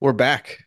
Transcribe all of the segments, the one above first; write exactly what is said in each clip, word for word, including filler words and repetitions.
We're back.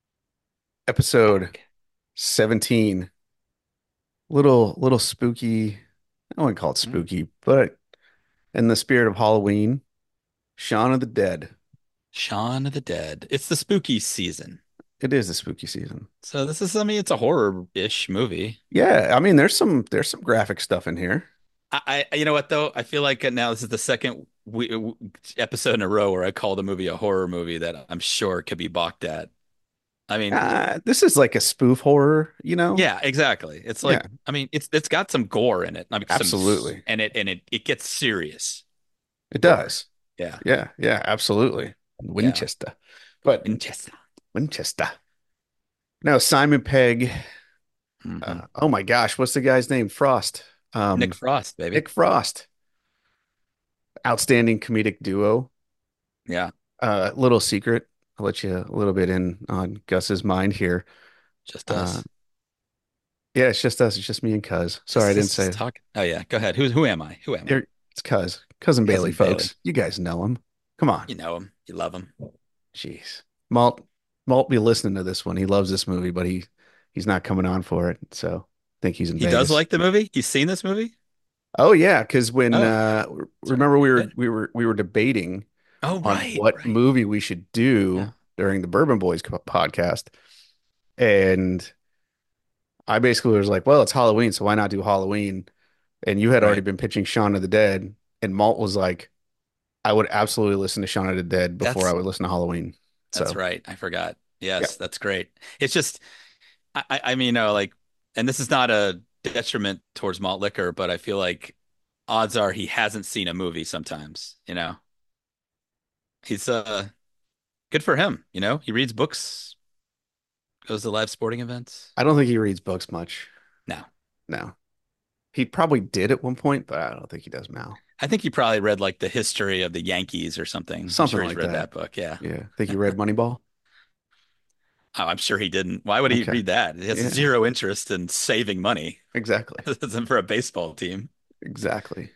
Episode Back. seventeen. Little little spooky. I wouldn't call it Mm. spooky, but in the spirit of Halloween, Shaun of the Dead. Shaun of the Dead. It's the spooky season. It is the spooky season. So this is, I mean, it's a horror-ish movie. Yeah, I mean there's some there's some graphic stuff in here. I, I, you know what though? I feel like now this is the second we, w episode in a row where I called a movie a horror movie that I'm sure could be balked at. I mean, Uh, this is like a spoof horror, you know? yeah, exactly. It's Yeah, like, I mean, it's it's got some gore in it. I mean, some, absolutely. and it and it it gets serious It gore. does. Yeah, Yeah, yeah, absolutely. yeah. Winchester. But Winchester. Winchester. No, Simon Pegg. Hmm. Uh, oh my gosh, what's the guy's name? Frost. Nick Um, Frost, baby. Nick Frost. Outstanding comedic duo. Yeah, Uh, little secret. I'll let you a little bit in on Gus's mind here. just Uh, us. yeah, it's just us. It's just me and Cuz. Sorry, I Just, didn't just, just say. talk. Oh yeah, go ahead. Who, who am I? Who am I? Here, it's Cuz. Cousin Bailey, Cousin Bailey. folks. You guys know him. Come on. You know him. You love him. Jeez. Malt, Malt be listening to this one. He loves this movie, but he he's not coming on for it. So I think he's in He does Vegas. like the movie. He's seen this movie. Oh yeah, because when Oh, uh that's right. remember we were Good. we were we were debating Oh, on right, what right. movie we should do Yeah, during the Bourbon Boys co- podcast. And I basically was like, well, it's Halloween, so why not do Halloween? And you had already right. been pitching Shaun of the Dead, and Malt was like, I would absolutely listen to Shaun of the Dead before I That's would listen to Halloween. that's So, right. I forgot. yeah, Yes, that's great. It's just, I, I I mean, uh, like, and this is not a detriment towards malt liquor, but I feel like odds are he hasn't seen a movie sometimes. You know, he's uh good for him. You know, he reads books, goes to live sporting events. I don't think he reads books much. No. No, he probably did at one point, but I don't think he does now. I think he probably read like the history of the Yankees or something. I'm Something sure he's like read that. that book. Yeah. Yeah, think you read Moneyball? Oh, I'm sure he didn't. Why would he Okay, read that? He has yeah, zero interest in saving money. exactly, This isn't for a baseball team. exactly,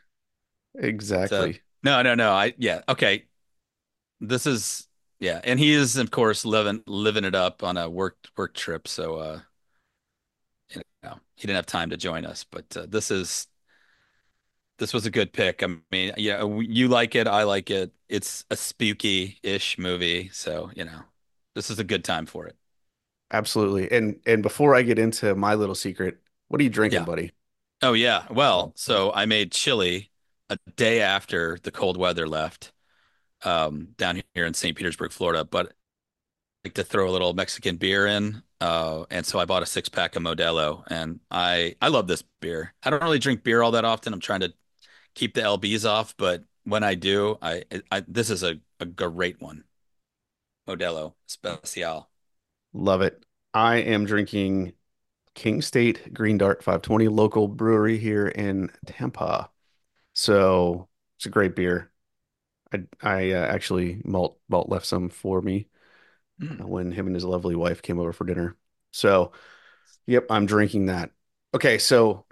So exactly. no, no, no. I yeah. Okay. This is yeah, and he is of course living living it up on a work work trip. So uh, you know, he didn't have time to join us. But uh, this is this was a good pick. I mean, yeah, you like it, I like it. It's a spooky-ish movie, so you know, this is a good time for it. Absolutely. And and before I get into my little secret, what are you drinking, Yeah. buddy? Oh yeah. Well, so I made chili a day after the cold weather left, um, down here in Saint Petersburg, Florida. But I like to throw a little Mexican beer in, uh, and so I bought a six pack of Modelo, and I I love this beer. I don't really drink beer all that often. I'm trying to keep the L Bs off, but when I do, I, I this is a, a great one. Modelo Especial. Love it. I am drinking King State Green Dart five twenty, local brewery here in Tampa. So it's a great beer. I I uh, actually Malt Malt left some for me Mm, uh, when him and his lovely wife came over for dinner. So yep, I'm drinking that. Okay, so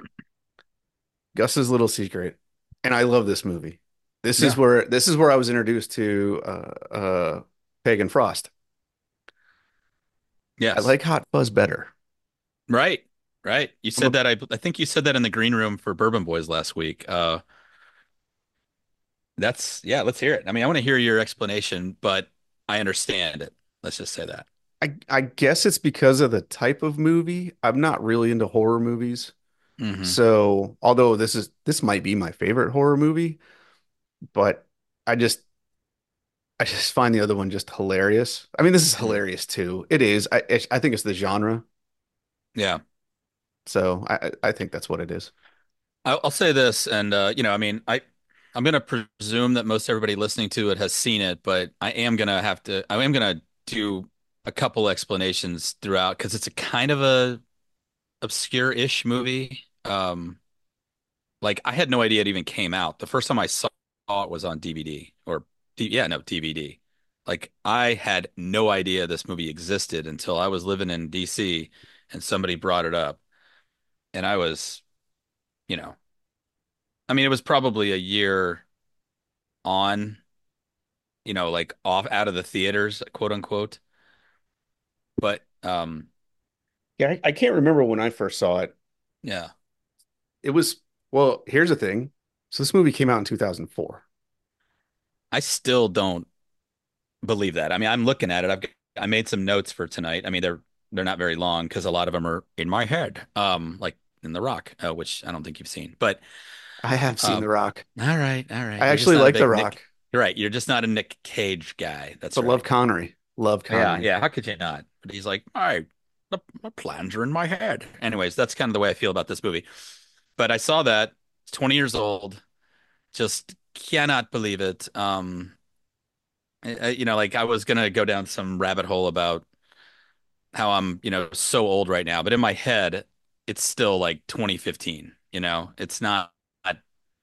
Gus's little secret, and I love this movie. This is yeah. where this is where I was introduced to uh, uh, Pagan Frost. I Yes. like Hot Fuzz better. Right. Right. You I'm a said that I I think you said that in the green room for Bourbon Boys last week. Uh that's yeah, let's hear it. I mean, I want to hear your explanation, but I understand it. Let's just say that. I I guess it's because of the type of movie. I'm not really into horror movies. Hmm. So, although this is this might be my favorite horror movie, but I just I just find the other one just hilarious. I mean, this is Mm. hilarious too. It is. I I think it's the genre. Yeah. So, I I I think that's what it is. I'll, I'll say this, and uh, you know, I mean, I I'm gonna presume that most everybody listening to it has seen it, but I am gonna have to I am gonna do a couple explanations throughout because it's a kind of a obscure-ish movie. Um, like I had no idea it even came out. The first time I saw it was on D V D or D yeah, no, D V D. Like I had no idea this movie existed until I was living in D C and somebody brought it up, and I was, you know, I mean, it was probably a year on, you know, like off out of the theaters, quote unquote. But um, Yeah, I, I can't remember when I first saw it. yeah, It was, well, here's the thing. So this movie came out in two thousand four. I still don't believe that. I mean, I'm looking at it. I've I made some notes for tonight. I mean, they're they're not very long because a lot of them are in my head, um, like in The Rock, uh, which I don't think you've seen. But I have seen um, The Rock. all right, all right. I You're just actually not a like The big Rock, Nick. You're right. You're just not a Nick Cage guy. That's but love right. Connery. Love Yeah, Connery. yeah. How could you not? But he's like, all right, the, my plans are in my head. Anyways, that's kind of the way I feel about this movie. But I saw that it's twenty years old. Just cannot believe it. Um, I, I- you know, like I was gonna go down some rabbit hole about how I'm, you know, so old right now, but in my head, it's still like twenty fifteen. You know, it's not. I,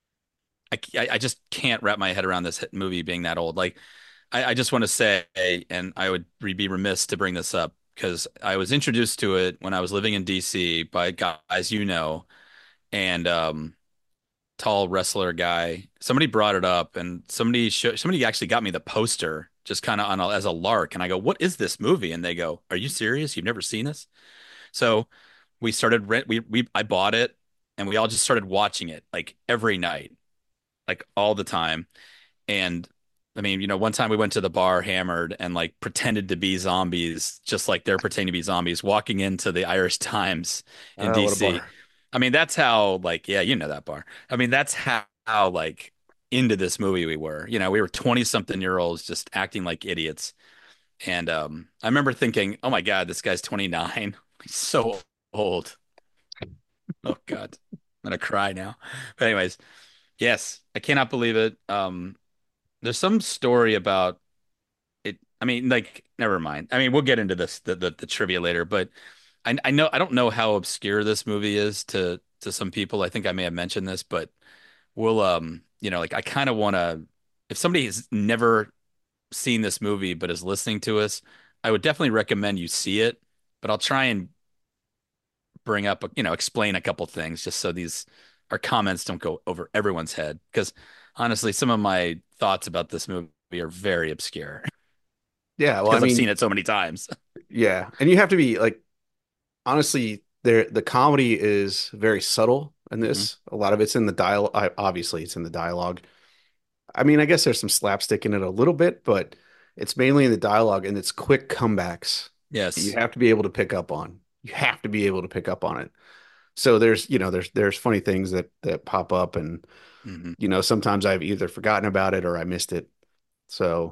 I, I just can't wrap my head around this hit movie being that old. Like, I, I just want to say, and I would be remiss to bring this up because I was introduced to it when I was living in D C by guys you know, and um, tall wrestler guy. Somebody brought it up, and somebody show, somebody actually got me the poster just kind of on a, as a lark, and I go, "What is this movie?" And they go, "Are you serious? You've never seen this?" So we started rent. We we I bought it, and we all just started watching it like every night, like all the time. And I mean, you know, one time we went to the bar hammered and like pretended to be zombies, just like they're pretending to be zombies, walking into the Irish Times in Uh, what a D C. bar. I mean, that's how like, yeah, you know that bar. I mean, that's how, how like into this movie we were. You know, we were twenty something year olds just acting like idiots. And um, I remember thinking, oh my God, this guy's twenty-nine. He's so old. Oh God, I'm gonna cry now. But anyways, yes, I cannot believe it. Um, there's some story about it. I mean, like, never mind. I mean, we'll get into this the the, the trivia later, but I I know I don't know how obscure this movie is to to some people. I think I may have mentioned this, but we'll um, you know, like I kind of want to if somebody has never seen this movie but is listening to us, I would definitely recommend you see it, but I'll try and bring up, you know, explain a couple things just so these our comments don't go over everyone's head because honestly, some of my thoughts about this movie are very obscure. Yeah, well, I Because I've seen mean, it so many times. yeah. And you have to be like, honestly, there the comedy is very subtle in Hmm. this. A lot of it's in the dialogue. Obviously, it's in the dialogue. I mean, I guess there's some slapstick in it a little bit, but it's mainly in the dialogue and it's quick comebacks that you Yes. have to be able to pick up on. You have to be able to pick up on it. So there's, you know, there's there's funny things that that pop up, and Hmm. you know, sometimes I've either forgotten about it or I missed it. So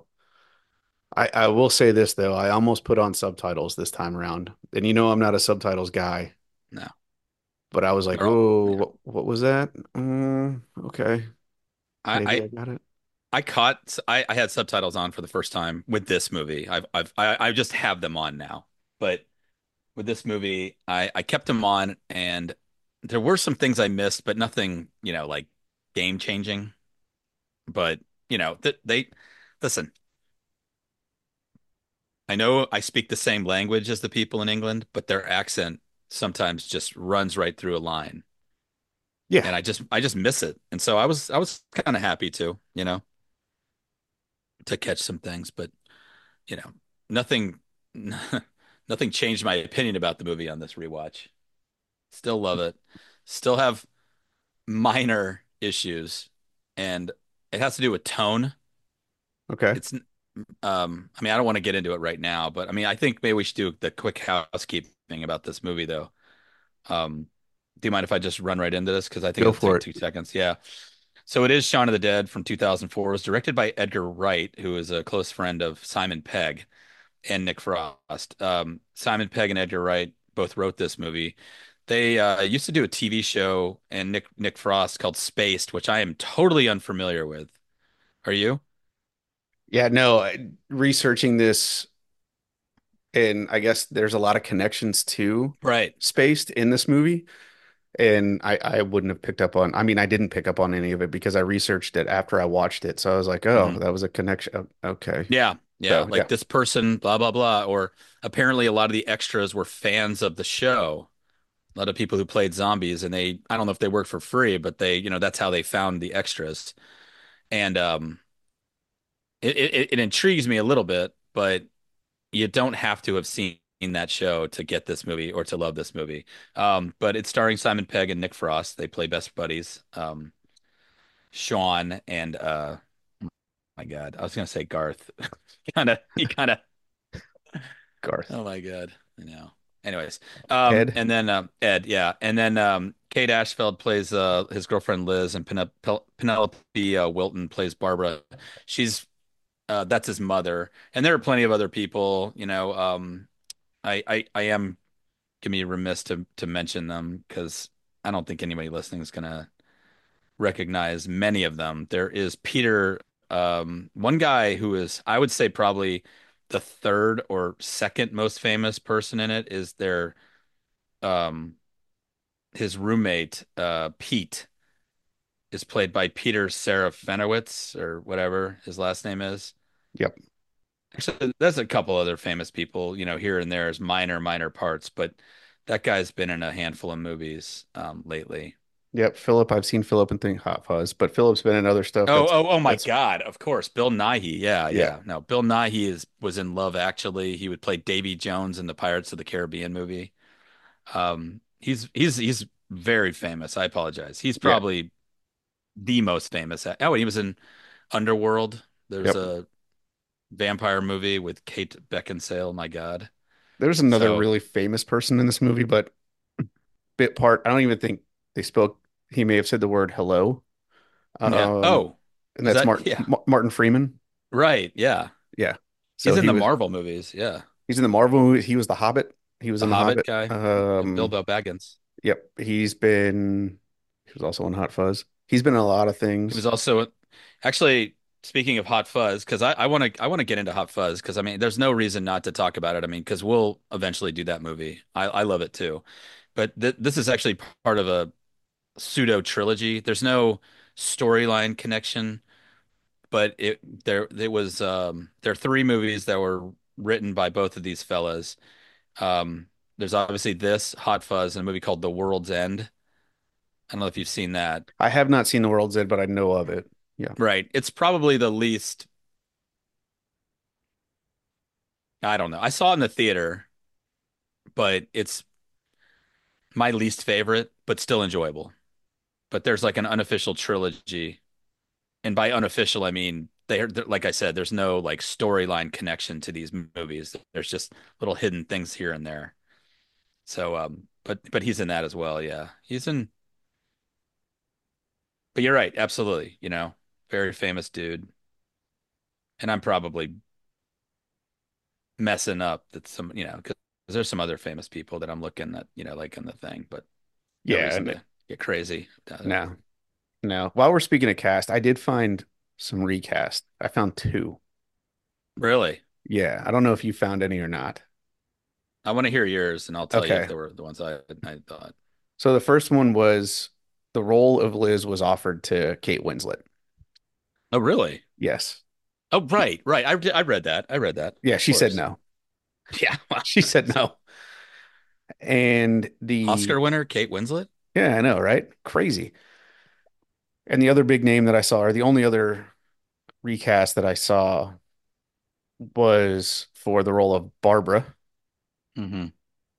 I I will say this though, I almost put on subtitles this time around. And you know I'm not a subtitles guy, No. but I was like, They're all, "Oh, yeah. what, what was that?" Mm, okay. I, Maybe I I got it. I caught I, I had subtitles on for the first time with this movie. I've I've I, I just have them on now. But with this movie, I I kept them on and there were some things I missed, but nothing, you know, like game changing. But, you know, that they listen, I know I speak the same language as the people in England, but their accent sometimes just runs right through a line. Yeah. And I just I just miss it. And so I was I was kind of happy to, you know, to catch some things, but you know, nothing nothing changed my opinion about the movie on this rewatch. Still love it. Still have minor issues and it has to do with tone. Okay. It's um I mean, I don't want to get into it right now, but I mean, I think maybe we should do the quick housekeeping about this movie though. Um, do you mind if I just run right into this? Because I think Go it'll for take it. two seconds. Yeah. So it is Shaun of the Dead from two thousand four. It was directed by Edgar Wright, who is a close friend of Simon Pegg and Nick Frost. Um, Simon Pegg and Edgar Wright both wrote this movie. They uh, used to do a T V show and Nick Nick Frost called Spaced, which I am totally unfamiliar with. Are you? Yeah, no, I- researching this, and I guess there's a lot of connections to Right. Spaced in this movie. And I, I wouldn't have picked up on, I mean, I didn't pick up on any of it because I researched it after I watched it. So I was like, oh, Hmm. that was a connection. Oh, okay. Yeah. Yeah. So Like yeah. this person, blah, blah, blah. Or apparently a lot of the extras were fans of the show. A lot of people who played zombies and they I don't know if they worked for free, but they, you know, that's how they found the extras. And um it it, it intrigues me a little bit, but you don't have to have seen that show to get this movie or to love this movie. Um, but it's starring Simon Pegg and Nick Frost. They play best buddies. Um, Sean and uh, my God, I was gonna say Garth. Kind of, he kind of. Garth. Oh my God, I know. Anyways, um, Ed. and then um, Ed, yeah, and then um, Kate Ashfeld plays uh his girlfriend Liz, and Penel Pel Penelope uh, Wilton plays Barbara. She's uh, that's his mother, and there are plenty of other people. You know, um, I I I am gonna be remiss to to mention them because I don't think anybody listening is gonna recognize many of them. There is Peter, um, one guy who is, I would say, probably the third or second most famous person in it is their um his roommate, uh, Pete, is played by Peter Serafinowicz or whatever his last name is. Yep. Actually, there's a couple other famous people, you know, here and there as minor, minor parts, but that guy's been in a handful of movies um, lately. Yep. Philip. I've seen Philip and think Hot Fuzz, but Philip's been in other stuff Oh, that's oh, oh my that's God. Of course. Bill Nighy. Yeah, yeah. yeah. No, Bill Nighy is was in Love Actually. He would play Davy Jones in the Pirates of the Caribbean movie. Um, he's he's he's very famous. I apologize. He's Yeah. probably the most famous. Oh, he was in Underworld. There's Yep. a vampire movie with Kate Beckinsale. My God. There's another So, really famous person in this movie, but bit part. I don't even think they spoke. He may have said the word hello. yeah. Um, Oh, and is that's that? Martin Yeah. Martin Freeman. Right. Yeah. Yeah. So He's in he the was Marvel movies. Yeah. he's in the Marvel movies. He was the Hobbit. He was The in the Hobbit Hobbit. guy. Yeah, Um, Bilbo Baggins. yep. He's been he was also in Hot Fuzz. He's been in a lot of He was things. also actually speaking of Hot Fuzz, because I I want to I want to get into Hot Fuzz because I mean there's no reason not to talk about it. I mean because we'll eventually do that movie. I I love it too, but th this is actually part of a pseudo trilogy. There's no storyline connection, but it there it was um there are three movies that were written by both of these fellas. Um, there's obviously this Hot Fuzz and a movie called The World's End. I don't know if you've seen that. I have not seen The World's End, but I know of it. Yeah. Right. It's probably the least, I don't know. I saw it in the theater, but it's my least favorite, but still enjoyable. But there's like an unofficial trilogy. And by unofficial, I mean they're, they're like I said, there's no like storyline connection to these movies. There's just little hidden things here and there. So um but but he's in that as well, yeah. He's in but you're right, absolutely, you know. Very famous dude. And I'm probably messing up that some, you know, because there's some other famous people that I'm looking at, you know, like in the thing, but no Yeah. reason And to get crazy. Uh, no, no. While we're speaking of cast, I did find some recast. I found two. really? Yeah. I don't know if you found any or not. I want to hear yours, and I'll tell you if Okay. they were the ones I I thought. So the first one was the role of Liz was offered to Kate Winslet. Oh, really? Yes. Oh, right, right. I I read that. I read that. Yeah, Of she said course. no. Yeah. Well, She said so no. And the Oscar winner Kate Winslet. yeah, I know, right? Crazy. And the other big name that I saw, or the only other recast that I saw was for the role of Barbara, Hmm.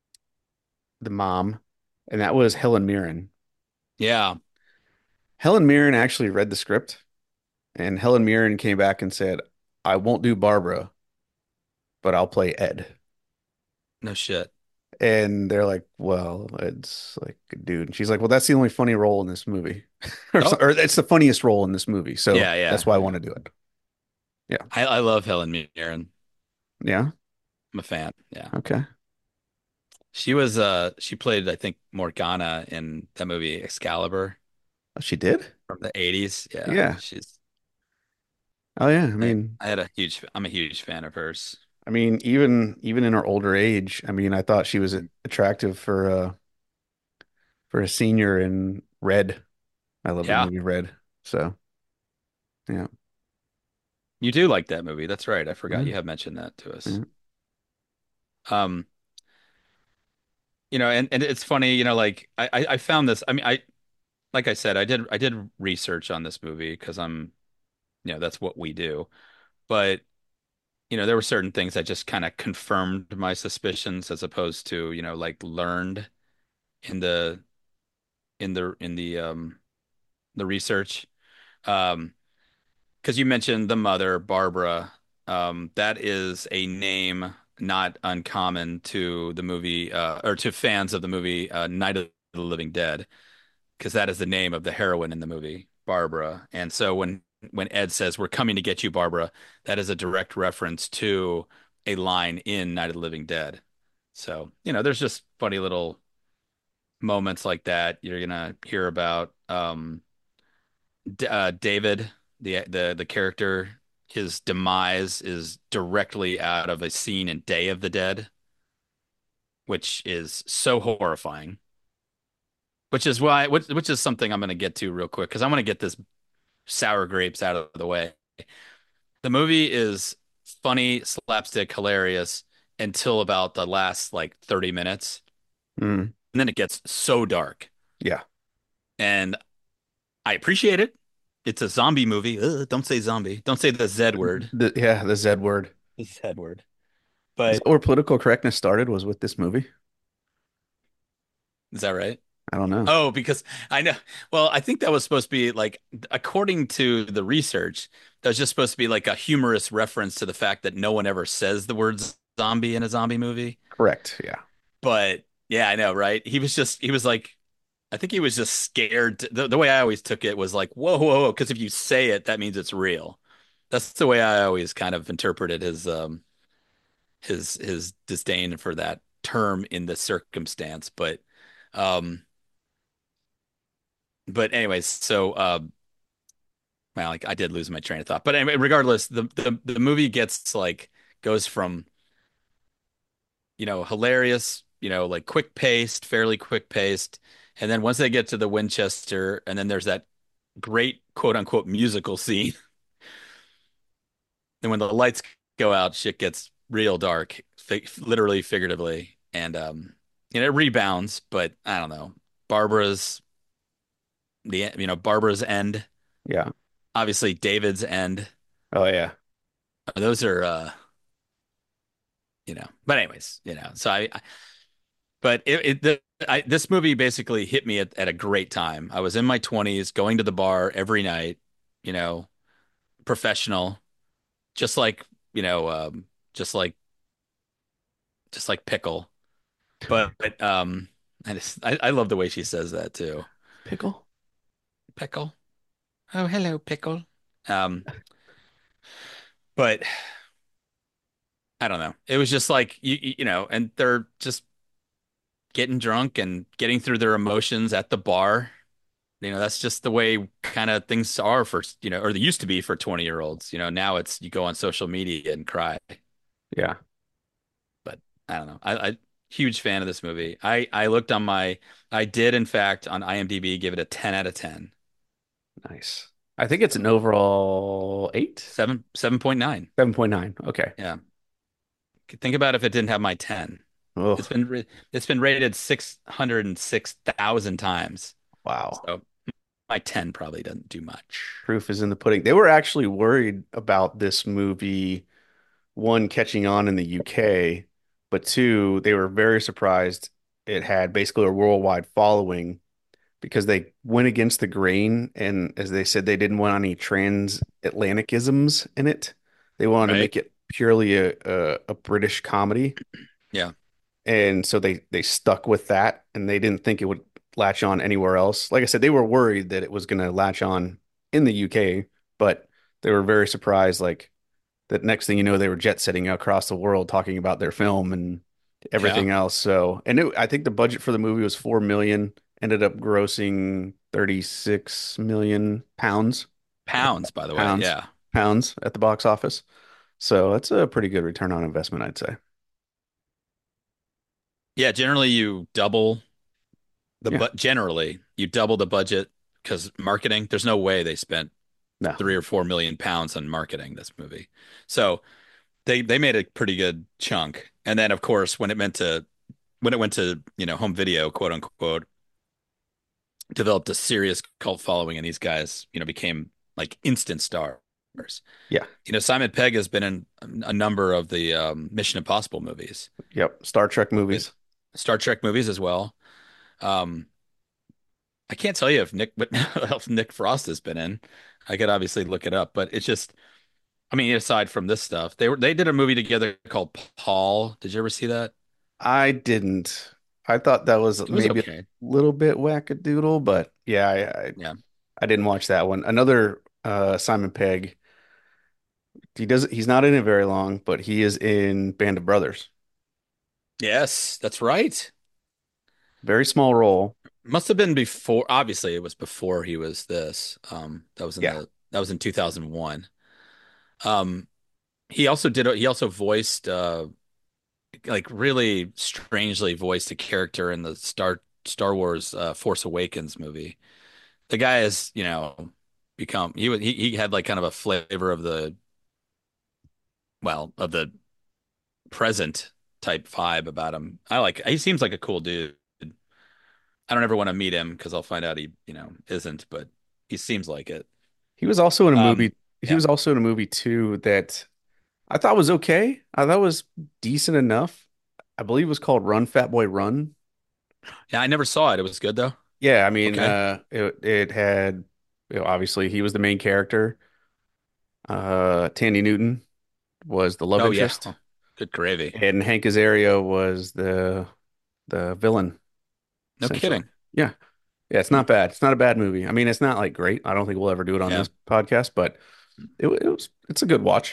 the mom, and that was Helen Mirren. Yeah. Helen Mirren actually read the script, and Helen Mirren came back and said, I won't do Barbara, but I'll play Ed. No shit. And they're like, well, it's like, dude. And she's like, well, that's the only funny role in this movie. or, so- Oh, or it's the funniest role in this movie. So yeah, that's yeah, why I want yeah. to do it. Yeah. I I love Helen Mirren. Yeah. I'm a fan. Yeah. Okay. She was uh she played I think Morgana in that movie Excalibur Oh, she did? from the eighties. Yeah. Yeah. She's Oh, yeah. I I mean, I had a huge I'm a huge fan of hers. I mean, even even in her older age, I mean, I thought she was attractive for uh for a senior in Red. I love the Yeah. movie Red. So, yeah. You do like that movie. That's right. I forgot Yeah. you have mentioned that to us. Yeah. Um, you know, and, and it's funny, you know, like I, I I found this. I mean, I like I said, I did I did research on this movie because I'm, you know, that's what we do. But you know, there were certain things that just kind of confirmed my suspicions as opposed to, you know, like learned in the in the in the um the research. Um, because you mentioned the mother, Barbara. Um, that is a name not uncommon to the movie uh, or to fans of the movie uh, Night of the Living Dead, because that is the name of the heroine in the movie, Barbara. And so when when Ed says, "We're coming to get you, Barbara," that is a direct reference to a line in Night of the Living Dead. So, you know, there's just funny little moments like that you're gonna hear about. Um, D uh, David, the the the character, his demise is directly out of a scene in Day of the Dead, which is so horrifying. Which is why, which, which is something I'm going to get to real quick because I want to get this sour grapes out of the way. The movie is funny, slapstick, hilarious until about the last like thirty minutes, Mm, and then it gets so dark. yeah. And I appreciate it. It's a zombie movie. Ugh, don't say zombie. Don't say the Z word. The, yeah, the Z word. The Z word. Is that But where political correctness started? Was with this movie? is that right? I don't know. Oh, because I know. Well, I think that was supposed to be like, according to the research, that was just supposed to be like a humorous reference to the fact that no one ever says the word zombie in a zombie movie. Correct. Yeah. But yeah, I know, right? He was just, he was like, I think he was just scared. To- the, the way I always took it was like, whoa, whoa, whoa, because if you say it, that means it's real. That's the way I always kind of interpreted his um his his disdain for that term in the circumstance. But um but anyways, so uh well, like I did lose my train of thought. But anyway, regardless, the the the movie gets like goes from, you know, hilarious, you know, like quick paced, fairly quick paced, and then once they get to the Winchester, and then there's that great quote unquote musical scene. And when the lights go out, shit gets real dark, fi literally, figuratively, and um, you know, it rebounds. But I don't know, Barbara's the you know Barbara's end, Yeah. obviously David's end. Oh yeah. Those are uh, you know. But anyways, you know. So I, I but it, it the I, this movie basically hit me at, at a great time. I was in my twenties, going to the bar every night, you know, professional, just like you know, um, just like just like Pickle. But um, I just I, I love the way she says that too. Pickle. Pickle. Oh, hello, Pickle. Um, but I don't know. It was just like you you know, and they're just getting drunk and getting through their emotions at the bar. You know, that's just the way kind of things are for, you know, or they used to be for twenty year olds. You know, now it's you go on social media and cry. Yeah. But I don't know. I, I huge fan of this movie. I I looked on my I did in fact on IMDb give it a ten out of ten. Nice. I think it's an overall eight? Seven seven point nine. seven point nine. Okay. Yeah. Think about if it didn't have my ten. It's Oh, been it's been rated six hundred six thousand times. wow. So my ten probably doesn't do much. Proof is in the pudding. They were actually worried about this movie, one, catching on in the U K, but two, they were very surprised it had basically a worldwide following because they went against the grain. And as they said, they didn't want any transatlanticisms in it. They wanted to Right? make it purely a, a, a British comedy. Yeah. And so they they stuck with that and they didn't think it would latch on anywhere else. Like I said, they were worried that it was going to latch on in the U K, but they were very surprised like that next thing you know they were jet setting across the world talking about their film and Yeah. everything else. So, and it, I think the budget for the movie was four million, ended up grossing thirty-six million pounds, Pounds, by the way. pounds, Yeah. pounds at the box office. So, that's a pretty good return on investment, I'd say. Yeah, generally you double the Yeah. but generally you double the budget because marketing, there's no way they spent No. three or four million pounds on marketing this movie. So they they made a pretty good chunk. And then of course when it meant to when it went to, you know, home video, quote unquote, developed a serious cult following and these guys, you know, became like instant stars. Yeah. You know, Simon Pegg has been in a number of the um, Mission Impossible movies, Yep. Star Trek with movies. Star Trek movies as well. Um, I can't tell you if Nick, what else Nick Frost has been in. I could obviously look it up, but it's just, I mean, aside from this stuff, they were they did a movie together called Paul. Did you ever see that? I didn't. I thought that was It was maybe a okay. little bit wackadoodle, but yeah, I, I Yeah. I didn't watch that one. Another uh Simon Pegg. He does he's not in it very long, but he is in Band of Brothers. Yes, that's right. Very small role. Must have been before. Obviously, it was before he was this. Um, that was in Yeah. the that was in two thousand one. Um, he also did. He also voiced, uh, like really strangely voiced a character in the Star Star Wars uh, Force Awakens movie. The guy has, you know, become he was he, he had like kind of a flavor of the well of the present type vibe about him. I like he seems like a cool dude. I don't ever want to meet him because I'll find out he, you know, isn't, but he seems like it. He was also in a Um, movie. He yeah. was also in a movie too that I thought was okay. I thought was decent enough. I believe it was called Run Fat Boy Run. Yeah, I never saw it. It was good though. Yeah, I mean, Okay. uh, it it had, you know, obviously he was the main character. Uh, Tandy Newton was the love Oh yeah. interest, Oh, good gravy. and Hank Azaria was the the villain, No essentially. kidding. Yeah, yeah, it's Hmm. not bad. It's not a bad movie. I mean, it's not like great. I don't think we'll ever do it on Yeah. this podcast, but it, it was it's a good watch.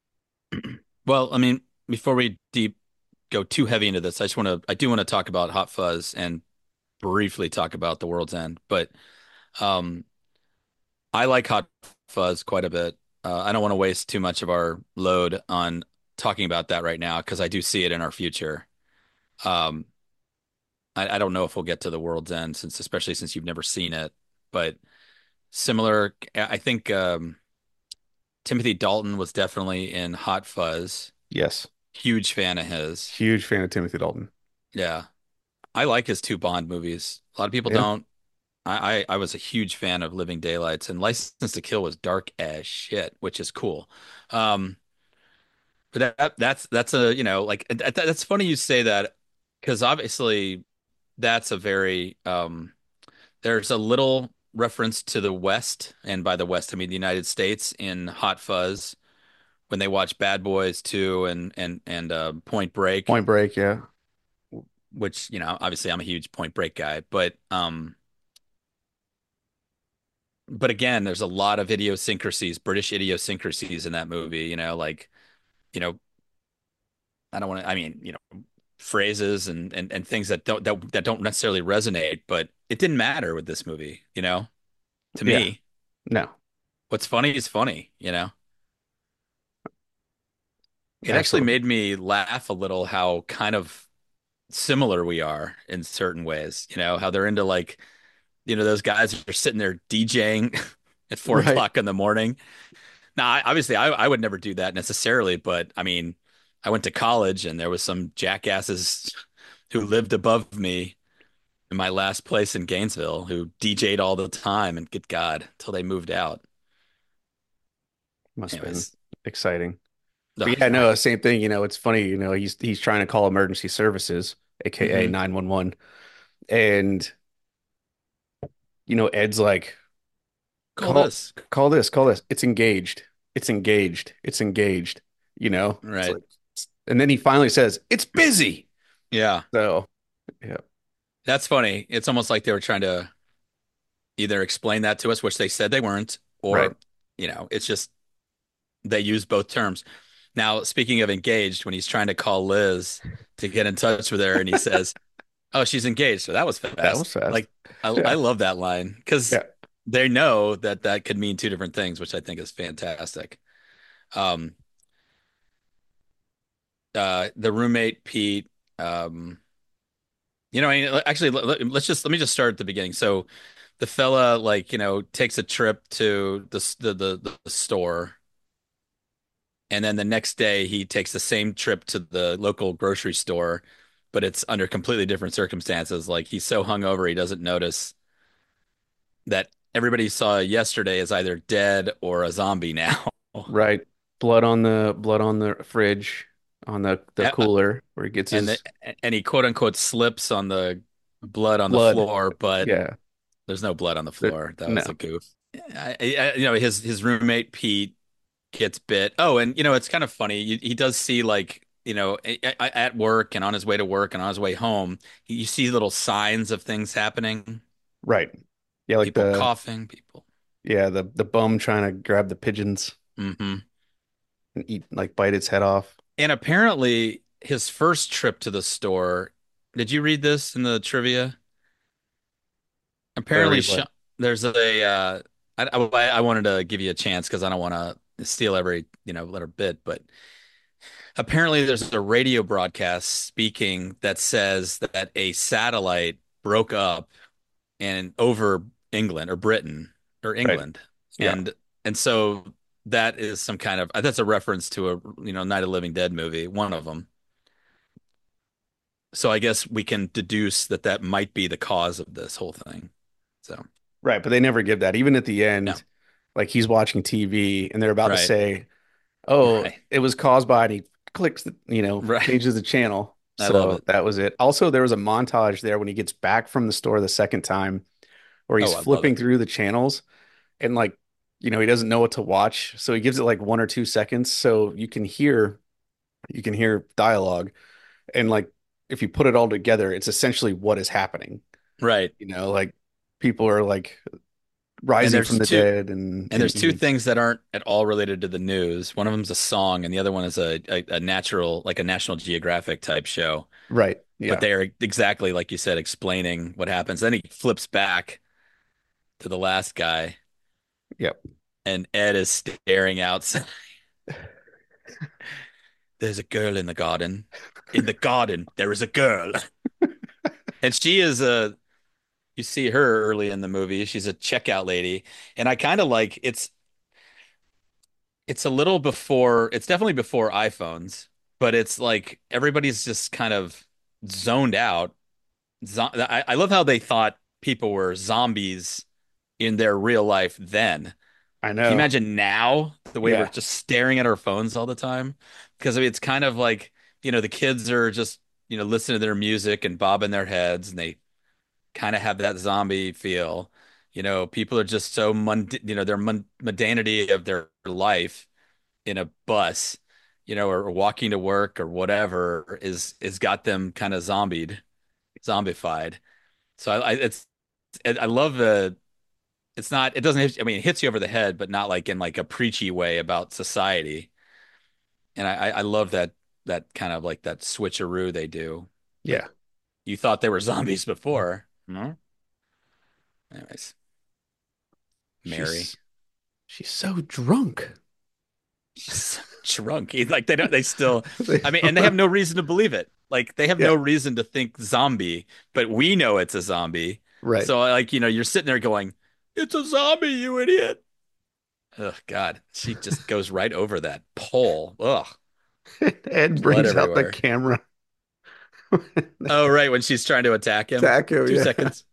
Well, I mean, before we deep go too heavy into this, I just want to I do want to talk about Hot Fuzz and briefly talk about The World's End. But um I like Hot Fuzz quite a bit. Uh, I don't want to waste too much of our load on talking about that right now because I do see it in our future. Um I, I don't know if we'll get to The World's End since especially since you've never seen it, but similar I think um Timothy Dalton was definitely in Hot Fuzz. Yes, Huge fan of his. huge fan of Timothy Dalton. Yeah. I like his two Bond movies. A lot of people Yeah, don't. I, I, I was a huge fan of Living Daylights, and License to Kill was dark as shit, which is cool. Um, but that that's that's a you know like that, that's funny you say that because obviously that's a very um there's a little reference to the West, and by the West I mean the United States in Hot Fuzz when they watch Bad Boys two and and and uh, Point Break, Point Break. Yeah, which you know obviously I'm a huge Point Break guy, but um but again, there's a lot of idiosyncrasies, British idiosyncrasies in that movie, you know, like, you know, I don't want to, I mean, you know, phrases and, and, and things that don't, that, that don't necessarily resonate, but it didn't matter with this movie, you know, to yeah. me, No, what's funny is funny, you know, it actually absolutely made me laugh a little how kind of similar we are in certain ways, you know, how they're into like, you know, those guys are sitting there DJing at four right. o'clock in the morning. Now, I, obviously, I, I would never do that necessarily, but I mean, I went to college and there was some jackasses who lived above me in my last place in Gainesville who D J'd all the time and good God, till they moved out. Must have been Anyways, exciting. oh But yeah, yeah, no, same thing. You know, it's funny. You know, he's he's trying to call emergency services, aka hmm nine one one, and you know, Ed's like, call call this. call this, call this. It's engaged. It's engaged. It's engaged. You know, it's Right. like, and then he finally says, "It's busy." Yeah, So yeah, that's funny. It's almost like they were trying to either explain that to us, which they said they weren't, right. or, you know, it's just they use both terms. Now, speaking of engaged, when he's trying to call Liz to get in touch with her and he says, "Oh, she's engaged." So that was That fast. was fast. Like I I Yeah, love that line because yeah. they know that that could mean two different things, which I think is fantastic. Um uh the roommate Pete, um you know, I mean, actually let, let's just let me just start at the beginning. So the fella like, you know, takes a trip to the the the, the store. And then the next day, he takes the same trip to the local grocery store, but it's under completely different circumstances. Like he's so hungover, he doesn't notice that everybody he saw yesterday is either dead or a zombie now. Right. Blood on the blood on the fridge, on the the A- cooler where he gets And the, his and he quote unquote slips on the blood on the blood. floor, but Yeah. there's no blood on the There, floor. That was a no. goof. I, I, you know, his his roommate Pete gets bit. Oh, and you know, it's kind of funny. He, he does see like, you know, a- a- at work and on his way to work and on his way home, you see little signs of things happening. Right. Yeah, like People the coughing, people. yeah, the the bum trying to grab the pigeons Hmm. and eat like bite its head off. And apparently, his first trip to the store, did you read this in the trivia? Uh, Apparently, read Sh what? there's a. Uh, I, I I wanted to give you a chance because I don't want to steal every you know little bit, but apparently there's a radio broadcast speaking that says that a satellite broke up and over England or Britain or Right. England, Yeah. and and so that is some kind of that's a reference to a you know Night of the Living Dead movie, one of them. So I guess we can deduce that that might be the cause of this whole thing. So, Right, but they never give that. Even at the no. end, like he's watching T V and they're about to Right. say, "Oh, Right. it was caused by," and he clicks, the, you know, Right. changes the channel. I love So it. that was it. Also, there was a montage there when he gets back from the store the second time where he's Oh, I love flipping it. through the channels and like, you know, he doesn't know what to watch. So he gives it like one or two seconds so you can hear you can hear dialogue and like if you put it all together, it's essentially what is happening. Right. You know, like people are like And rising from there's the two dead and and and there's two eating. things that aren't at all related to the news. One of them's a song and the other one is a, a, a natural like a National Geographic type show. Right. But Yeah. they are exactly like you said, explaining what happens. Then he flips back to the last guy Yep. and Ed is staring outside. There's a girl in the garden. In the garden, there is a girl. And she is a you see her early in the movie. She's a checkout lady. And I kind of like it's it's a little before, it's definitely before iPhones, but it's like everybody's just kind of zoned out. Zo I, I love how they thought people were zombies in their real life then. I Can you know. imagine now the way we're Yeah. just staring at our phones all the time? Because I mean, it's kind of like, you know, the kids are just, you know, listening to their music and bobbing their heads and they kind of have that zombie feel. You know, people are just so mund you know, their mun mundanity of their life in a bus, you know, or, or walking to work or whatever is is got them kind of zombied, zombified. So I, I it's I love the it's not it doesn't hit, I mean it hits you over the head, but not like in like a preachy way about society. And I I love that that kind of like that switcheroo they do. Like Yeah. you thought they were zombies before. No. Anyways, Mary. She's she's so drunk. She's so drunk. He, like they don't they still They I mean, don't and they have know. no reason to believe it. Like they have Yeah. no reason to think zombie, but we know it's a zombie. Right. So like, you know, you're sitting there going, "It's a zombie, you idiot." Oh God. She just goes right over that pole. Ugh. Ed Blood brings out the everywhere. camera. Oh, right, when she's trying to attack him. Taco, Two yeah. seconds.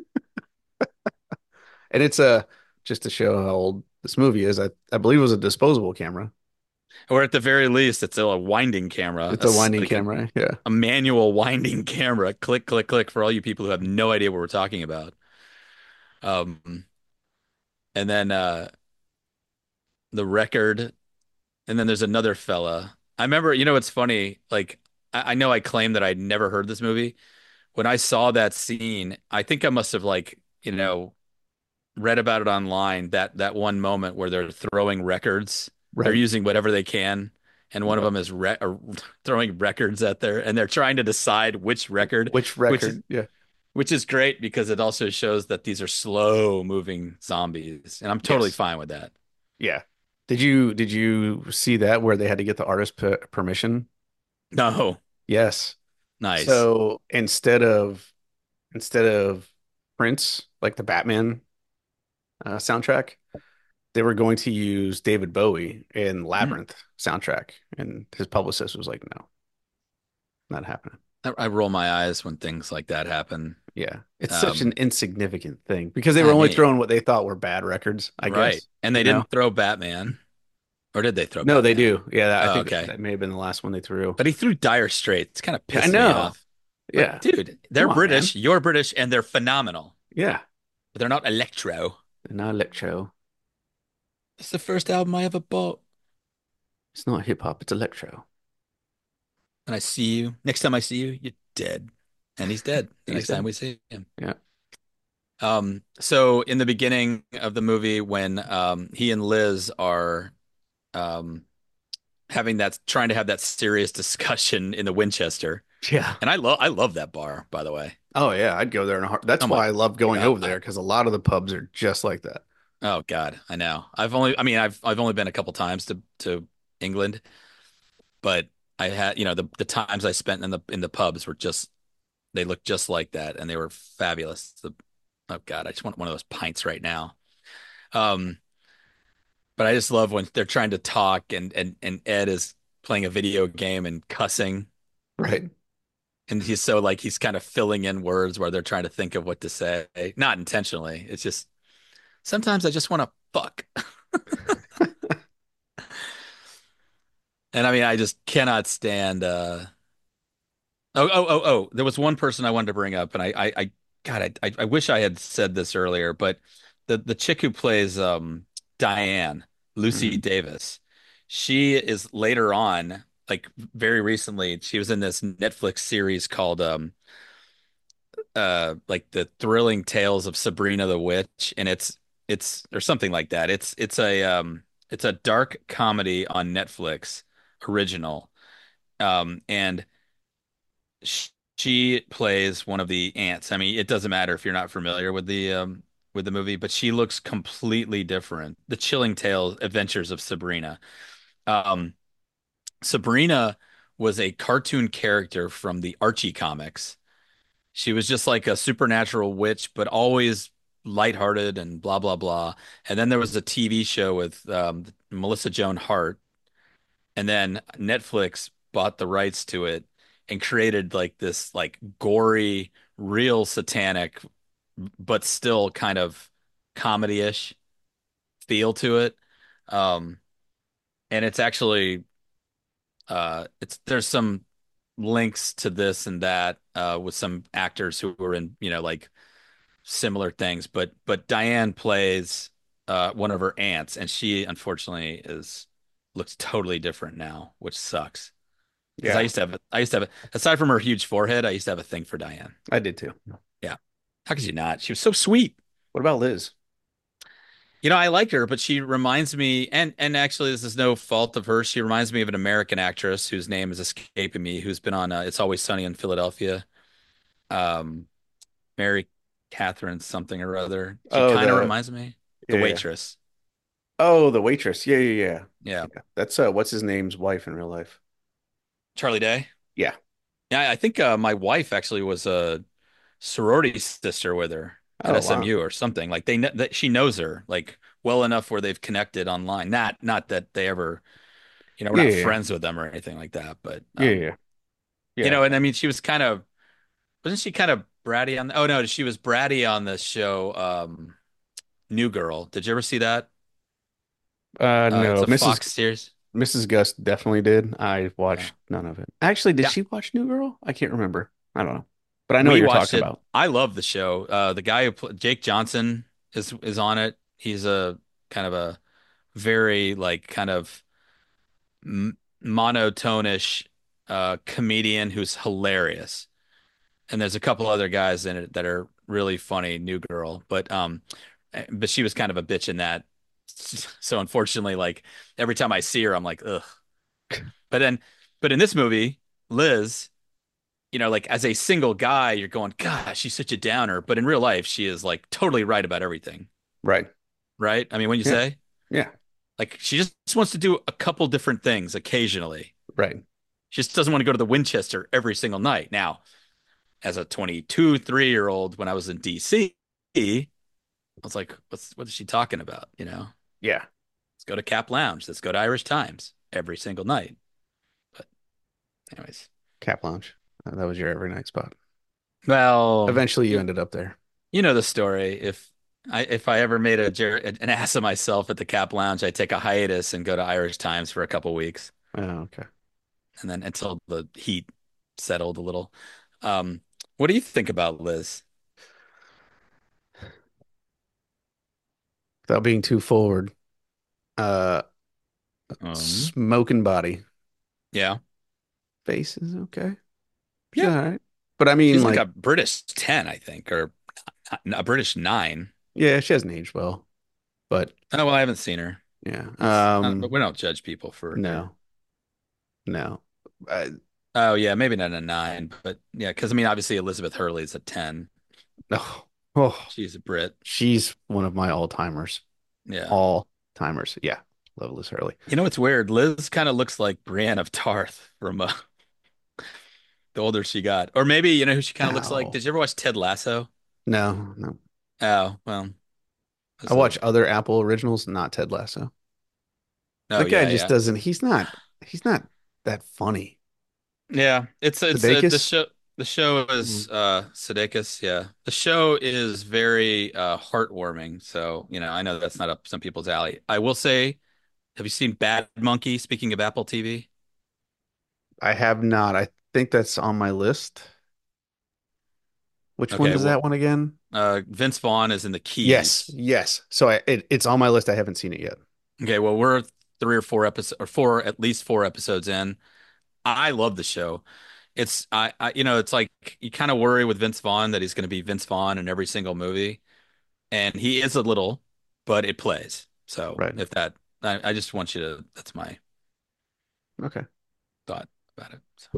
And it's a just to show how old this movie is. I I believe it was a disposable camera. Or at the very least, it's a winding camera, a, It's a s- winding like a, camera. Yeah. a manual winding camera. Click, click, click for all you people who have no idea what we're talking about. Um, and then uh the record, and then there's another fella. I remember, you know, it's funny. Like, I, I know I claimed that I'd never heard this movie. When I saw that scene, I think I must have like, you know, read about it online. That that one moment where they're throwing records, they're Right. using whatever they can, and one of Yep. them is re or throwing records at there, and they're trying to decide which record, Which which is record? Yeah. which is great because it also shows that these are slow moving zombies, and I'm totally Yes. fine with that. Yeah. Did you did you see that where they had to get the artist p permission? No, Yes. nice. So instead of instead of Prince, like the Batman uh, soundtrack, they were going to use David Bowie in Hmm. Labyrinth soundtrack, and his publicist was like, "No, not happening." I, I roll my eyes when things like that happen. Yeah, it's such an Um, insignificant thing because they were I only mean, throwing what they thought were bad records, I right. guess. And they You know? didn't throw Batman. Or did they throw No, they Batman? do. Yeah, that- I Oh, think okay. that may have been the last one they threw. But he threw Dire Straits. It's kind of Yeah, I pissed me know. off. Like, Yeah. dude, they're Come on, man. British, you're British, and they're phenomenal. Yeah. But they're not electro. No electro. It's the first album I ever bought. It's not hip hop, it's electro. And I see you. Next time I see you, you're dead. And he's dead the He's next time dead. we see him. Yeah. Um, so in the beginning of the movie, when um he and Liz are um having that trying to have that serious discussion in the Winchester. Yeah. And I love I love that bar, by the way. Oh yeah, I'd go there in a heart. That's Oh my why I love going over there God. because a lot of the pubs are just like that. Oh God, I know. I've only I mean I've I've only been a couple times to to England, but I had, you know, the the times I spent in the in the pubs were just they looked just like that and they were fabulous. The, oh God, I just want one of those pints right now. Um, but I just love when they're trying to talk and and and Ed is playing a video game and cussing. Right. And he's so like he's kind of filling in words where they're trying to think of what to say. Not intentionally. It's just sometimes I just want to fuck. And I mean, I just cannot stand uh oh oh oh oh. There was one person I wanted to bring up, and I I, I God, I, I wish I had said this earlier, but the the chick who plays um Diane, Lucy Mhm. Davis, she is later on, like very recently, she was in this Netflix series called um uh like the thrilling tales of Sabrina the Witch, and it's it's or something like that. It's it's a um it's a dark comedy on Netflix original. Um and sh she plays one of the ants. I mean, it doesn't matter if you're not familiar with the um with the movie, but she looks completely different. The Chilling Tales Adventures of Sabrina. Um Sabrina was a cartoon character from the Archie comics. She was just like a supernatural witch, but always lighthearted and blah blah blah. And then there was a T V show with um, Melissa Joan Hart, and then Netflix bought the rights to it and created like this like gory, real satanic, but still kind of comedy-ish feel to it. Um, and it's actually uh, it's there's some links to this and that uh, with some actors who were in, you know, like similar things, but but Diane plays uh one of her aunts, and she unfortunately is looks totally different now, which sucks. Because I Yeah, used to have I used to have aside from her huge forehead, I used to have a thing for Diane. I did too. Yeah. How could you not? She was so sweet. What about Liz? You know, I like her, but she reminds me, and and actually, this is no fault of hers. She reminds me of an American actress whose name is escaping me, who's been on uh, It's Always Sunny in Philadelphia. Um, Mary Catherine something or other. She Oh, kind of the reminds me. The yeah, yeah. waitress. Oh, the waitress. Yeah, yeah, yeah. Yeah. Yeah. That's uh what's his name's wife in real life. Charlie Day. Yeah. Yeah, I think uh, my wife actually was a sorority sister with her at Oh, wow. S M U or something. Like they kn that she knows her like well enough where they've connected online. Not not that they ever, you know, we're Yeah, not yeah, friends with them or anything like that, but yeah, um, yeah. you Yeah. know, and I mean she was kind of wasn't she kind of bratty on the, oh no, she was bratty on the show um New Girl. Did you ever see that? Uh Uh, it's no, a Missus Fox series. Missus Gus definitely did. I Yeah. watched none of it. Actually, did Yeah, she watch New Girl? I can't remember. I don't know. But I know what we you're watched talking it. about. I love the show. Uh, the guy who pl Jake Johnson is is on it. He's a kind of a very like kind of m monotonish uh, comedian who's hilarious. And there's a couple other guys in it that are really funny. New Girl, but um, eh, but she was kind of a bitch in that. So unfortunately, like every time I see her, I'm like, ugh. But then, but in this movie, Liz, you know, like as a single guy, you're going, gosh, she's such a downer. But in real life, she is like totally right about everything, Right. right? I mean, when you Yeah. say Yeah. like she just wants to do a couple different things occasionally. Right. She just doesn't want to go to the Winchester every single night. Now, as a twenty-two, three year old, when I was in D C, I was like, what's what is she talking about? You know, Yeah. let's go to Cap Lounge. Let's go to Irish Times every single night. But anyways, Cap Lounge. Uh, that was your every night spot. well, Eventually you y- ended up there. you know the story. If I if I ever made a jer an ass of myself at the Cap Lounge, I'd take a hiatus and go to Irish Times for a couple weeks, Oh, okay. and then until the heat settled a little. Um, what do you think about Liz? Without being too forward, uh, Um, smoking body. yeah, Face is okay. She's yeah, all right. But I mean, she's like a like, British ten, I think, or a British nine. yeah, she hasn't aged well. But Oh, well, I haven't seen her. yeah, It's, uh, but um, we don't judge people for their. no, no. I, Oh, yeah, maybe not a nine, but yeah, because I mean, obviously Elizabeth Hurley's a ten. oh, oh, She's a Brit. she's one of my all timers. Yeah. All timers. Yeah, love Liz Hurley. You know what's weird? Liz kind of looks like Brienne of Tarth from uh, the older she got. Or maybe, you know who she kind of looks like? No, Did you ever watch Ted Lasso? no, no. Oh, well, I that's a. watch other Apple originals, not Ted Lasso. Oh, That guy yeah, just yeah. doesn't. He's not. He's not that funny. Yeah, it's it's uh, the Sudeikis. show the show Mm. is uh Sudeikis, yeah. The show is very uh heartwarming. So, you know, I know that's not up some people's alley. I will say, have you seen Bad Monkey, speaking of Apple T V? I have not. I think that's on my list. Which one Okay, is well, that one again? uh Vince Vaughn is in the Yes, Keys. yes. So I, it, it's on my list. I haven't seen it yet. Okay, well, we're three or four episodes or four at least four episodes in. I love the show. It's I, I you know, it's like you kind of worry with Vince Vaughn that he's going to be Vince Vaughn in every single movie, and he is a little, but it plays. So Right. if that, I, I just want you to. That's my Okay. thought about it. So,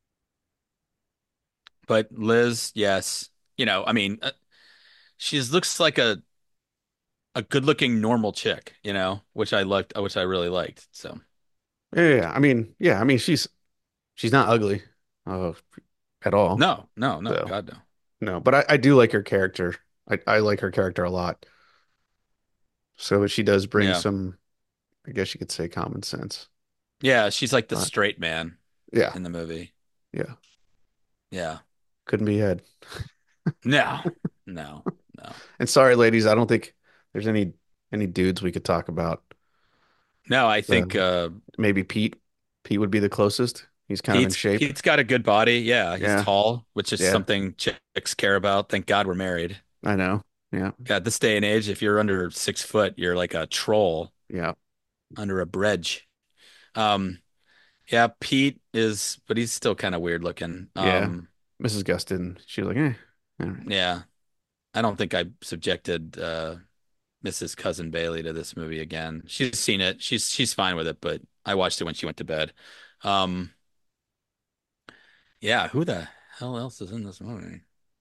but Liz, yes, you know, I mean, uh, she looks like a a good-looking normal chick, you know, which I liked, which I really liked. So Yeah, yeah, yeah. I mean, yeah. I mean, she's she's not ugly, uh, at all. no, no, no, So God no. no, but I, I do like her character. I, I like her character a lot. So she does bring Yeah, some, I guess you could say, common sense. yeah, she's like the But straight man yeah, in the movie. yeah, Yeah, couldn't be had. no, no, no, And sorry, ladies, I don't think there's any any dudes we could talk about. no. I Uh, think uh, maybe Pete. Pete would be the closest. He's kind of in Pete's shape. Pete's got a good body. Yeah, he's Yeah, tall, which is yeah, something chicks care about. Thank God we're married. I know. Yeah, God, this day and age, if you're under six foot, you're like a troll yeah, under a bridge. Um, yeah, Pete is, but he's still kind of weird looking. yeah. Um, Missus Gus didn't. She was like, eh, all right. yeah, I don't think I subjected uh Missus Cousin Bailey to this movie again. She's seen it. She's she's fine with it, but I watched it when she went to bed. Um, yeah, who the hell else is in this movie?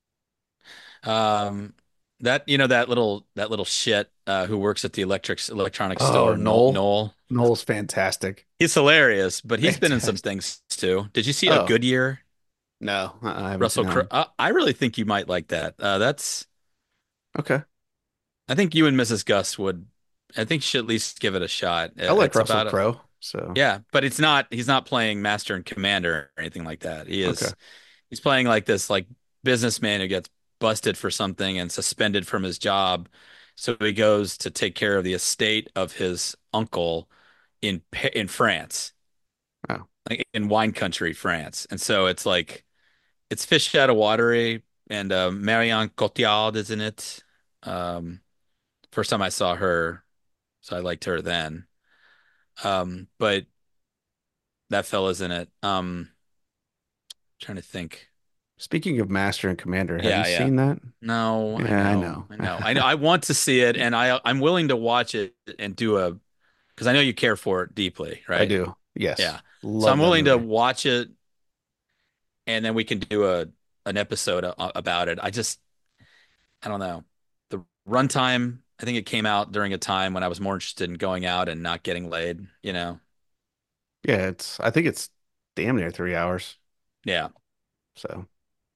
Um, that you know that little that little shit uh, who works at the electric electronics Oh, store, Noel. Noel. Noel. Noel's fantastic. He's hilarious, but he's been in some Fantastic. things too. Did you see A Oh, Good Year? no, I I haven't seen Russell that Crowe. one. Uh, I really think you might like that. Uh, that's. Okay. I think you and Missus Gus would. I think you should at least give it a shot. I Uh, like It's Russell about a, Crowe, so yeah, but it's not. He's not playing Master and Commander or anything like that. He okay. is. He's playing like this like businessman who gets busted for something and suspended from his job. So he goes to take care of the estate of his uncle in Pa- in France, Oh, like in wine country, France. And so it's like it's fish out of watery, and uh, Marion Cotillard is in it. Um, first time I saw her, so I liked her then. Um, but that fella's in it. Um, trying to think. speaking of Master and Commander, have you Yeah, yeah. seen that? No, I Yeah, I know, know. I know, I know. I want to see it, and I I'm willing to watch it and do a because I know you care for it deeply, I right? do. Yes. Yeah. So Love I'm that willing to movie. watch it, and then we can do a an episode a, about it. I just I don't know. The runtime, I think it came out during a time when I was more interested in going out and not getting laid, you know? Yeah, it's I think it's damn near three hours. Yeah. So,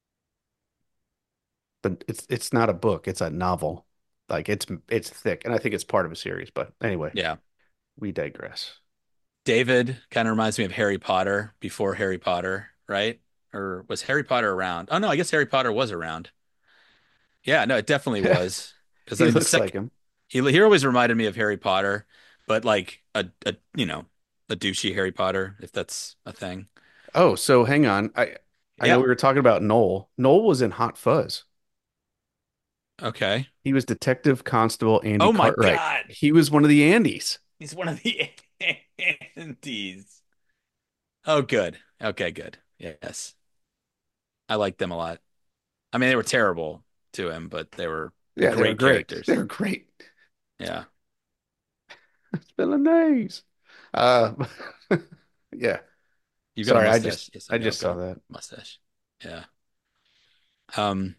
but it's it's not a book, it's a novel. Like it's it's thick, and I think it's part of a series. But anyway, Yeah. we digress. David kind of reminds me of Harry Potter before Harry Potter, right? Or was Harry Potter around? Oh no, I guess Harry Potter was around. Yeah, no, it definitely was. Because I He mean, the looks like sec him. he he always reminded me of Harry Potter, but like a a you know a douchey Harry Potter, if that's a thing. Oh, so hang on. I I know Yeah. we were talking about Noel. Noel was in Hot Fuzz. Okay. He was Detective Constable Andy Oh my Cartwright. God. He was one of the Andys. He's one of the Andes. Oh, good. Okay, good. Yes. I liked them a lot. I mean, they were terrible to him, but they were Yeah, they were great great. They characters. were great. Yeah. It's Bolognese. Uh, yeah. You've got a Sorry, I just mustache. Yes, I I know. I've just got saw a that. mustache. Yeah. Um,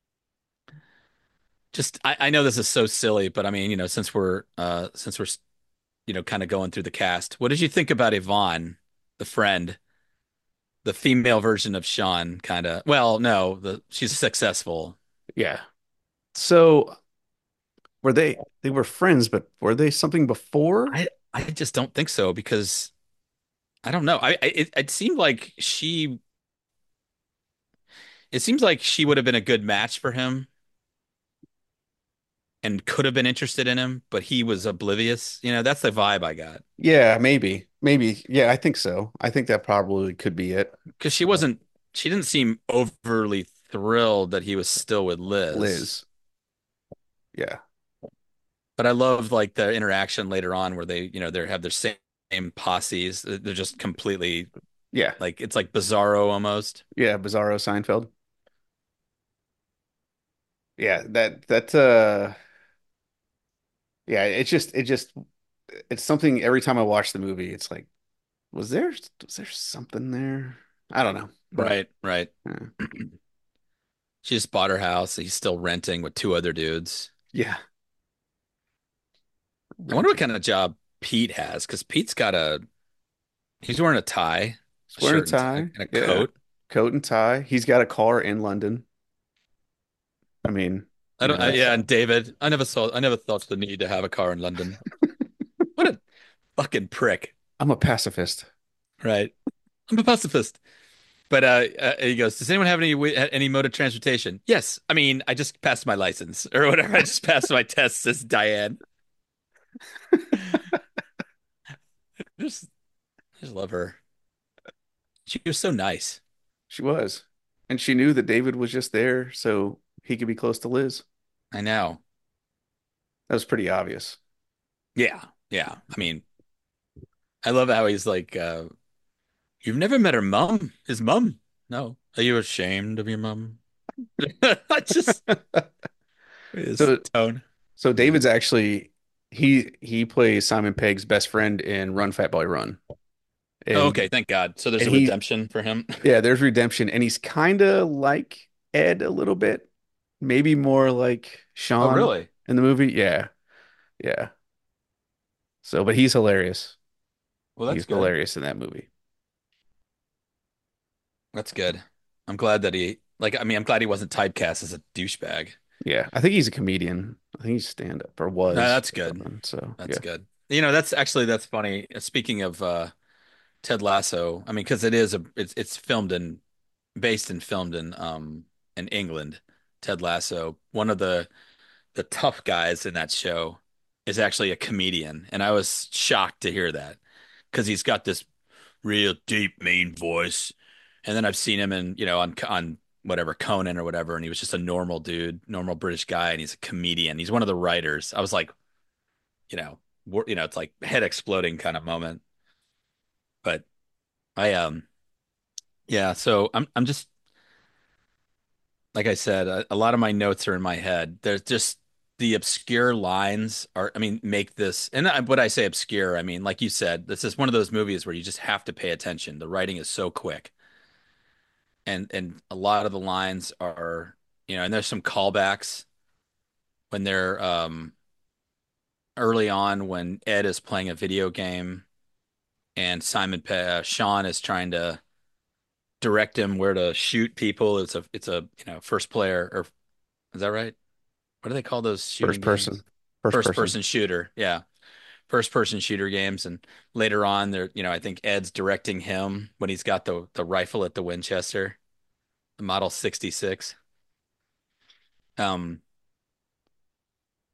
just I, I know this is so silly, but I mean, you know, since we're uh since we're you know kind of going through the cast, what did you think about Yvonne, the friend, the female version of Sean, kind of? Well, no, the she's successful. Yeah. So were they they were friends, but were they something before? I I just don't think so because I don't know. I, I it, it seemed like she it seems like she would have been a good match for him and could have been interested in him, but he was oblivious. You know, that's the vibe I got. Yeah, maybe. Maybe. Yeah, I think so. I think that probably could be it. Because she Uh, wasn't, she didn't seem overly thrilled that he was still with Liz. Liz. Yeah. But I loved like the interaction later on where they, you know, they have their same, same posses. They're just completely Yeah. like it's like Bizarro almost. Yeah, Bizarro Seinfeld. Yeah, that that uh yeah, it's just it just it's something every time I watch the movie, it's like, was there was there something there? I don't know, but Right, right. uh, She just bought her house. He's still renting with two other dudes. yeah, I wonder what renting. kind of job Pete has, because Pete's got a he's wearing a tie, He's a wearing a shirt and tie, tie. and a Yeah, coat. coat and tie. He's got a car in London. I mean, I you don't. know, I, that's yeah, and David, I never saw. I never thought the need to have a car in London. What a fucking prick, I'm a pacifist. right? I'm a pacifist. But uh, uh, he goes, "Does anyone have any wa- any mode of transportation?" Yes. I mean, I just passed my license or whatever. I just passed my test, says Diane. Just, just love her. She was so nice. She was. And she knew that David was just there so he could be close to Liz. I know. That was pretty obvious. Yeah, yeah. I mean, I love how he's like, uh, "You've never met her mom? His mom? No. Are you ashamed of your mom?" I just his So tone. so David's actually he he plays Simon Pegg's best friend in Run Fat Boy Run. Oh, And okay, thank God. So there's and a he redemption for him. yeah, there's redemption and he's kind of like Ed a little bit. Maybe more like Oh, Sean really? in the movie. Yeah. Yeah. So but he's hilarious. Well, that's He's good. hilarious in that movie. That's good. I'm glad that he like I mean, I'm glad he wasn't typecast as a douchebag. Yeah. I think he's a comedian. I think he's stand up or No, was that's or good. something. So That's yeah. good. You know, that's actually that's funny. Speaking of uh Ted Lasso, I mean, because it is a it's it's filmed in based and filmed in um in England. Ted Lasso, one of the the tough guys in that show is actually a comedian, and I was shocked to hear that because he's got this real deep, mean voice. And then I've seen him in, you know, on on whatever Conan or whatever, and he was just a normal dude, normal British guy, and he's a comedian. He's one of the writers. I was like, you know, wor- you know, it's like head exploding kind of moment. But I um yeah, so I'm I'm just like I said, a, a lot of my notes are in my head. There's just the obscure lines are, I mean, make this, and I, when I say obscure, I mean, like you said, this is one of those movies where you just have to pay attention. The writing is so quick, and and a lot of the lines are, you know, and there's some callbacks when they're um early on when Ed is playing a video game and Simon Pe uh, Sean is trying to direct him where to shoot people. It's a it's a you know first player or is that right? What do they call those First shooting person. games? First First person. person shooter. Yeah. First person shooter games. And later on there, you know, I think Ed's directing him when he's got the the rifle at the Winchester, the Model sixty-six. Um,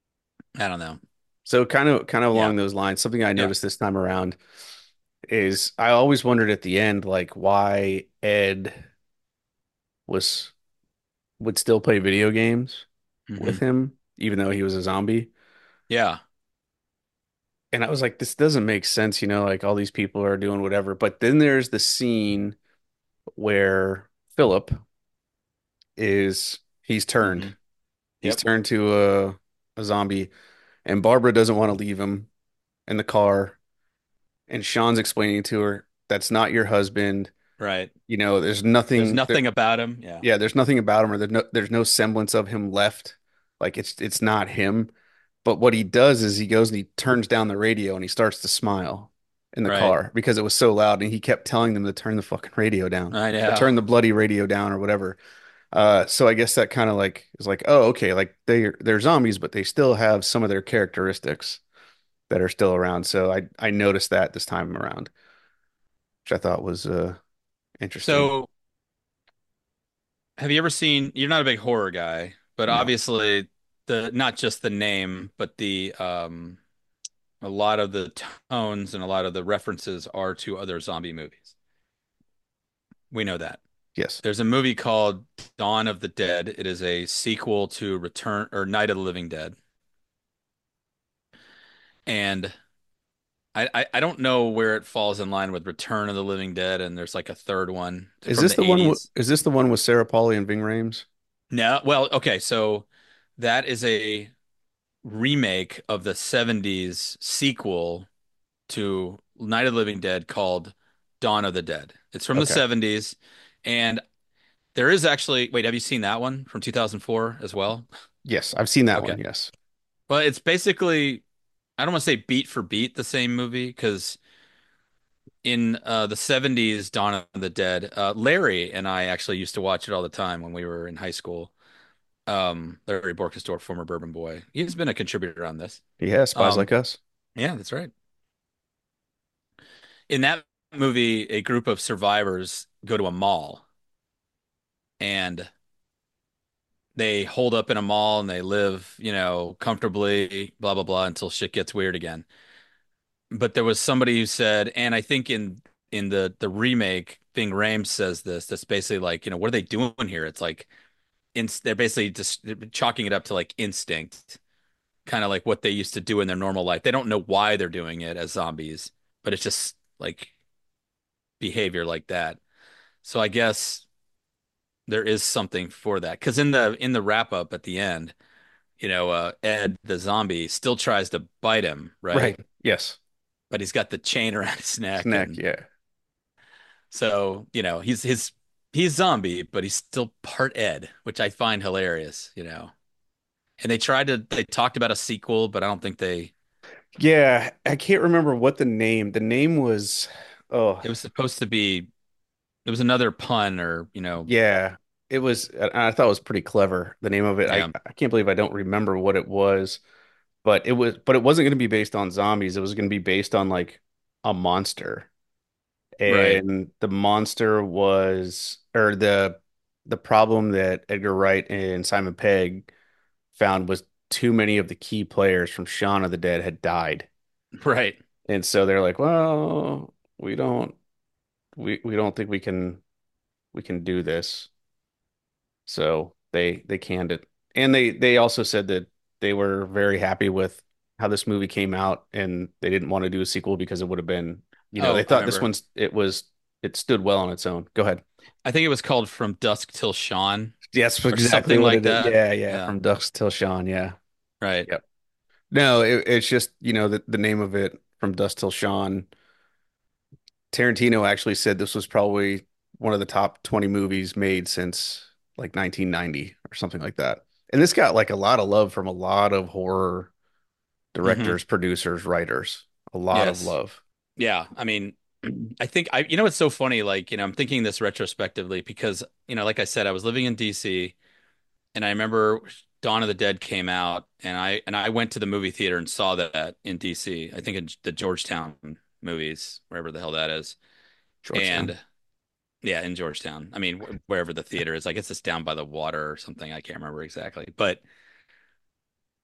I don't know. So kind of kind of Yeah. along those lines, something I Yeah. noticed this time around is I always wondered at the end like why Ed was would still play video games with Hmm. him even though he was a zombie. Yeah. And I was like, this doesn't make sense, you know, like all these people are doing whatever. But then there's the scene where Philip is he's turned. Hmm. He's Yep. turned to a a zombie and Barbara doesn't want to leave him in the car. And Sean's explaining to her, that's not your husband. Right. You know, there's There's nothing there, nothing about him. Yeah. yeah, there's nothing about him or there's no there's no semblance of him left. Like it's it's not him. But what he does is he goes and he turns down the radio and he starts to smile in the Right. car because it was so loud and he kept telling them to turn the fucking radio down I or know. turn the bloody radio down or whatever. Uh, so I guess that kind of like is like, oh, okay, like they they're zombies, but they still have some of their characteristics that are still around. So I I noticed that this time around, which I thought was uh interesting. So, have you ever seen, you're not a big horror guy, but No. obviously the not just the name, but the um a lot of the tones and a lot of the references are to other zombie movies. We know that. Yes. There's a movie called Dawn of the Dead. It is a sequel to Return or Night of the Living Dead. And I, I, I don't know where it falls in line with Return of the Living Dead, and there's like a third one Is from this the the one? W eighties. is this the one with Sarah Polley and Ving Rhames? No, well, okay, so that is a remake of the seventies sequel to Night of the Living Dead called Dawn of the Dead. It's from the Okay. seventies, and there is actually, wait, have you seen that one from two thousand four as well? Yes, I've seen that Okay. one. Yes. Well, it's basically, I don't want to say beat for beat the same movie because in uh, the seventies, Dawn of the Dead, uh, Larry and I actually used to watch it all the time when we were in high school. Um, Larry Borkesdorf, former Bourbon Boy. He's been a contributor on this. Yeah, Spies Um, Like Us. yeah, that's right. In that movie, a group of survivors go to a mall and they hold up in a mall and they live, you know, comfortably, blah, blah, blah, until shit gets weird again. But there was somebody who said, and I think in in the the remake, Ving Rhames says this, that's basically like, you know, what are they doing here? It's like inst they're basically just chalking it up to like instinct, kind of like what they used to do in their normal life. They don't know why they're doing it as zombies, but it's just like behavior like that. So I guess there is something for that. Because in the in the wrap up at the end, you know, uh, Ed the zombie still tries to bite him, right? Right. Yes. But he's got the chain around his neck, Snack. and Yeah. so you know he's his he's zombie, but he's still part Ed, which I find hilarious. You know, and they tried to they talked about a sequel, but I don't think they. Yeah. I can't remember what the name. The name was. Oh, It was supposed to be. It was another pun, or you know, yeah. It was. I I thought it was pretty clever. The name of it. I yeah, I can't believe I don't remember what it was. But it was. But it wasn't going to be based on zombies. It was going to be based on like a monster. right, And the monster was, or the the problem that Edgar Wright and Simon Pegg found was too many of the key players from Shaun of the Dead had died. right. And so they're like, well, we don't we we don't think we can we can do this. So they they canned it. And they they also said that they were very happy with how this movie came out and they didn't want to do a sequel because it would have been, you know, they Oh, I thought this remember. one's it was it stood well on its own. Go ahead. I think it was called From Dusk Till Dawn Yes, or exactly something what like it is. that. Yeah, yeah, Yeah, from Dusk Till Dawn. Yeah. right. Yep. No, it, it's just, you know, the, the name of it from Dusk Till Dawn. Tarantino actually said this was probably one of the top twenty movies made since like nineteen ninety or something like that. And this got like a lot of love from a lot of horror Hmm. directors, producers, writers. A lot of Yes. love. Yeah. I mean, I think I, you know, it's so funny. Like, you know, I'm thinking this retrospectively because, you know, like I said, I was living in D C and I remember Dawn of the Dead came out and I, and I went to the movie theater and saw that in D C. I think in the Georgetown movies, wherever the hell that is. Georgetown. And yeah, in Georgetown. I mean, wh- wherever the theater is, I guess it's down by the water or something. I can't remember exactly. But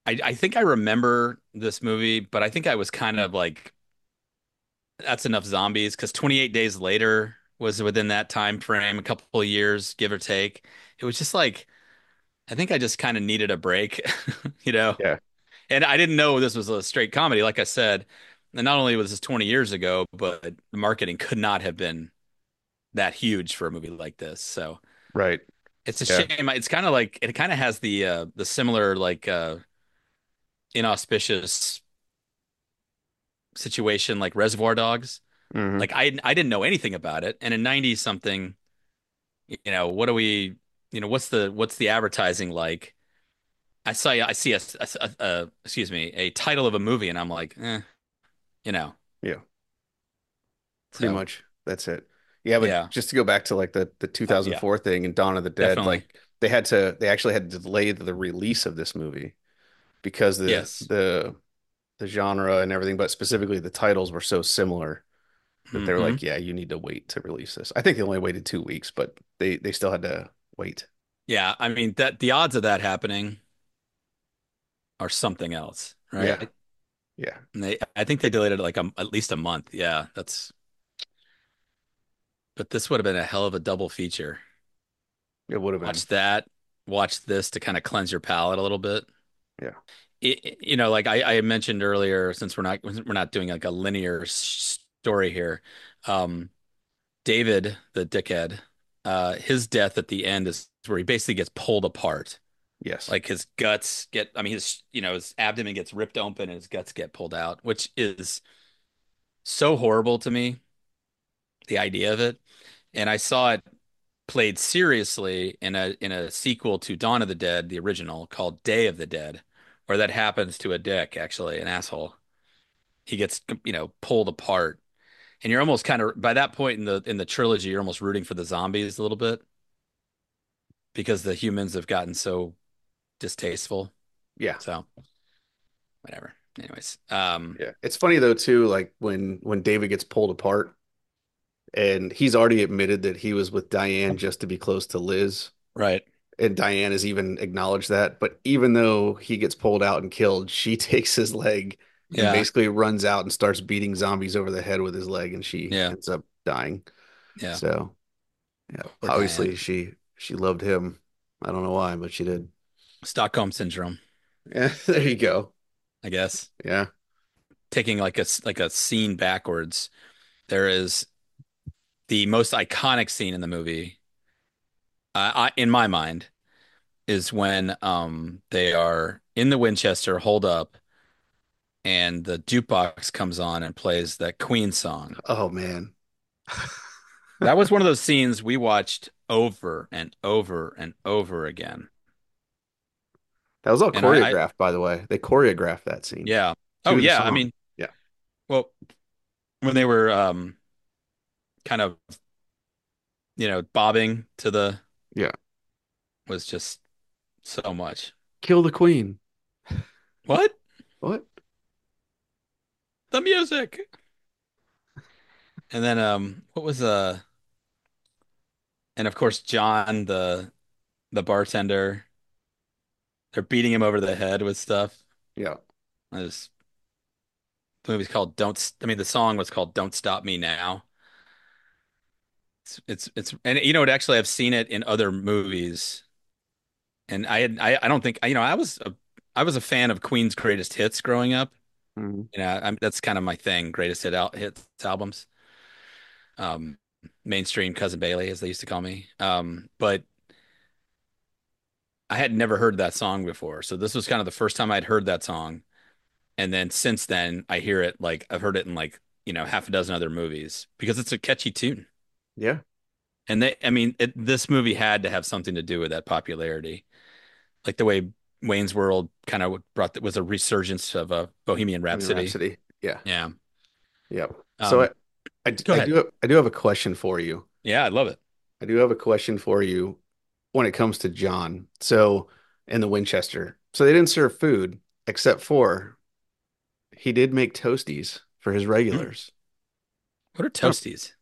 I, I think I remember this movie, but I think I was kind of like, that's enough zombies because twenty-eight Days Later was within that time frame, a couple of years, give or take. It was just like, I think I just kind of needed a break, you know? Yeah, And I didn't know this was a straight comedy, like I said. And not only was this twenty years ago, but the marketing could not have been that huge for a movie like this. So right. it's a Yeah. shame. It's kind of like it kind of has the uh the similar like uh inauspicious situation like Reservoir Dogs. Hmm. Like I I didn't know anything about it. And in ninety something, you know, what do we, you know, what's the what's the advertising like? I saw I see a, a, a, a excuse me, a title of a movie and I'm like, eh, you know. Yeah, pretty So, much. That's it. Yeah, but yeah. just to go back to like the the Uh, yeah, two thousand four thing and Dawn of the Dead, definitely. like they had to they actually had to delay the release of this movie because the Yes. the the genre and everything, but specifically the titles were so similar that they were Hmm. like, yeah, you need to wait to release this. I think they only waited two weeks, but they they still had to wait. Yeah, I mean that the odds of that happening are something else, Yeah, right? yeah, And they, I think they delayed it like a, at least a month. Yeah, that's. But this would have been a hell of a double feature. it would have been. Watch that, watch this to kind of cleanse your palate a little bit. Yeah. It, you know, like I, I mentioned earlier, since we're not we're not doing like a linear s- story here, um, David, the dickhead, uh, his death at the end is where he basically gets pulled apart. Yes. Like his guts get, I mean, his, you know, his abdomen gets ripped open and his guts get pulled out, which is so horrible to me, the idea of it. And I saw it played seriously in a in a sequel to Dawn of the Dead, the original, called Day of the Dead, where that happens to a dick, actually, an asshole. He gets, you know, pulled apart. And you're almost kind of by that point in the in the trilogy, you're almost rooting for the zombies a little bit because the humans have gotten so distasteful. Yeah. So, whatever. Anyways, um, Yeah. It's funny though too, like when when David gets pulled apart and he's already admitted that he was with Diane just to be close to Liz. right. And Diane has even acknowledged that. But even though he gets pulled out and killed, she takes his leg and Yeah. basically runs out and starts beating zombies over the head with his leg, and she Yeah. ends up dying. Yeah. So yeah, Poor Diane. obviously she she loved him. I don't know why, but she did. Stockholm syndrome, Yeah, there you go. I guess. Yeah. Taking like a like a scene backwards, there is the most iconic scene in the movie, uh, I, in my mind, is when um they are in the Winchester hold up and the jukebox comes on and plays that Queen song. Oh man. That was one of those scenes we watched over and over and over again. That was all And I, I choreographed, by the way. They choreographed that scene yeah. Oh to the yeah, I song. mean, Yeah. well, when they were um kind of, you know, bobbing to the Yeah. was just so much. Kill the queen. What? What? The music. And then um what was uh and of course John the the bartender, they're beating him over the head with stuff. Yeah. It was, the movie's called Don't S- I mean the song was called Don't Stop Me Now. It's it's it's and you know what, actually I've seen it in other movies and I had I, I don't think, you know, I was a I was a fan of Queen's greatest hits growing up. Mhm. You know, I'm, that's kind of my thing, greatest hit al hits albums. Um Mainstream Cousin Bailey as they used to call me. Um but I had never heard that song before. So this was kind of the first time I'd heard that song. And then since then, I hear it like I've heard it in like, you know, half a dozen other movies because it's a catchy tune. Yeah. And they, I mean, it, this movie had to have something to do with that popularity. Like the way Wayne's World kind of brought, was a resurgence of a Bohemian I mean, Rhapsody. Rhapsody. Yeah. Yeah. Yep. So I, Um, I, Go I ahead. do have, I do have a question for you. Yeah, I love it. I do have a question for you when it comes to John. So in the Winchester, so they didn't serve food except for he did make toasties for his Mm. regulars. What are I don't, toasties?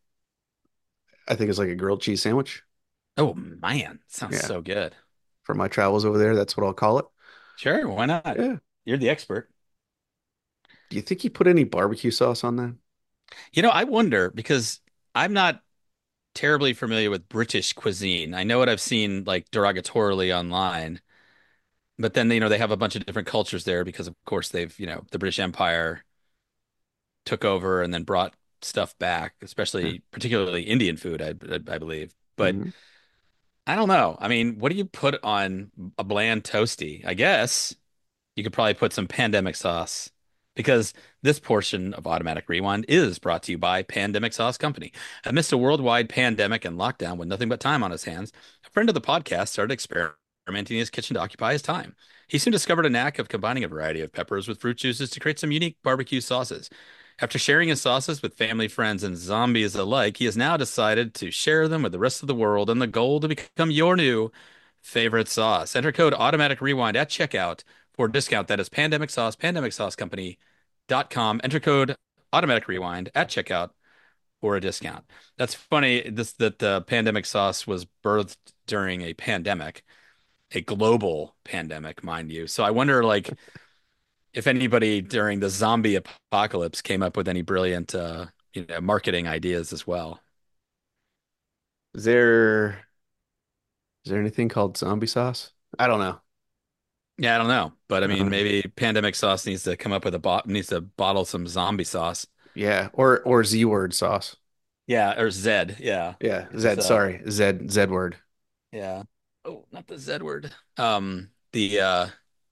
I think it's like a grilled cheese sandwich. Oh man, sounds Yeah. so good. For my travels over there, that's what I'll call it. Sure, why not? Yeah. You're the expert. Do you think he put any barbecue sauce on that? You know, I wonder because I'm not terribly familiar with British cuisine. I know what I've seen like derogatorily online, but then you know they have a bunch of different cultures there because of course they've, you know, the British Empire took over and then brought stuff back, Yeah. especially particularly Indian food, I, I, I believe. But Hmm. I don't know. I mean, what do you put on a bland toasty? I guess you could probably put some pandemic sauce because this portion of Automatic Rewind is brought to you by Pandemic Sauce Company. Amidst a worldwide pandemic and lockdown with nothing but time on his hands, a friend of the podcast started experimenting in his kitchen to occupy his time. He soon discovered a knack of combining a variety of peppers with fruit juices to create some unique barbecue sauces. After sharing his sauces with family, friends, and zombies alike, he has now decided to share them with the rest of the world and the goal to become your new favorite sauce. Enter code Automatic Rewind at checkout for a discount. That is Pandemic Sauce, pandemic sauce company dot com. Enter code Automatic Rewind at checkout for a discount. That's funny. This that the pandemic sauce was birthed during a pandemic, a global pandemic, mind you. So I wonder, like, if anybody during the zombie apocalypse came up with any brilliant, uh, you know, marketing ideas as well. Is there is there anything called zombie sauce? I don't know. Yeah, I don't know, but I I don't mean, know. maybe pandemic sauce needs to come up with a bot needs to bottle some zombie sauce. Yeah, or or Z word sauce. Yeah, or Zed. Yeah, Yeah, because Zed. uh, Sorry, Zed. Zed word. yeah. Oh, not the Z word. Um, the uh,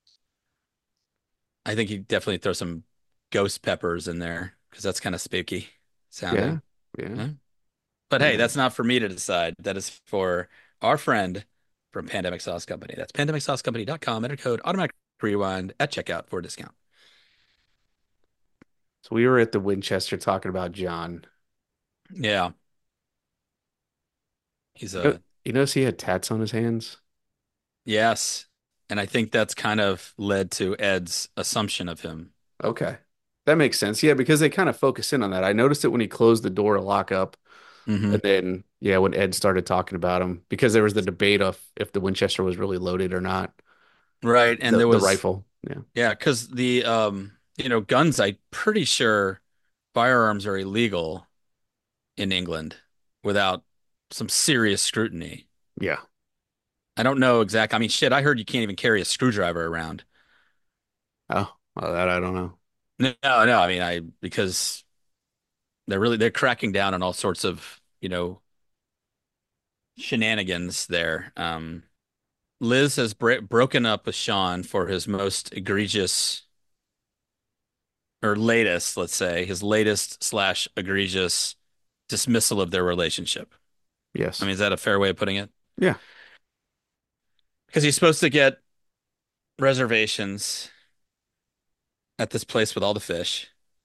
I think you definitely throw some ghost peppers in there because that's kind of spooky Yeah, sounding. yeah, Yeah. But hey, yeah. that's not for me to decide. That is for our friend from Pandemic Sauce Company. That's pandemic sauce company dot com. Enter code automatic rewind at checkout for a discount. So we were at the Winchester talking about John. Yeah, he's You know, a you notice he had tats on his hands? yes, and I think that's kind of led to Ed's assumption of him. Okay. That makes sense. Yeah, because they kind of focus in on that. I noticed it when he closed the door to lock up. Hmm. And then, yeah, when Ed started talking about him, because there was the debate of if the Winchester was really loaded or not, Right, and the there the was rifle. Yeah. yeah, because the um, you know, guns. I'm pretty sure firearms are illegal in England without some serious scrutiny. Yeah. I don't know exact. I mean, shit, I heard you can't even carry a screwdriver around. Oh, well, that I don't know. No, no, I mean, I because they're really they're cracking down on all sorts of, you know, shenanigans there. Um, Liz has br broken up with Sean for his most egregious or latest, let's say, his latest slash egregious dismissal of their relationship. I Yes. mean, is that a fair way of putting it? Yeah. Because he's supposed to get reservations at this place with all the fish,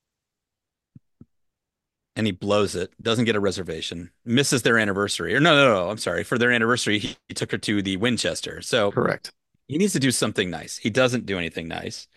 and he blows it, doesn't get a reservation, misses their anniversary. Or no, no, no, I'm sorry. For their anniversary, he, he took her to the Winchester. So Correct. he needs to do something nice. He doesn't do anything nice.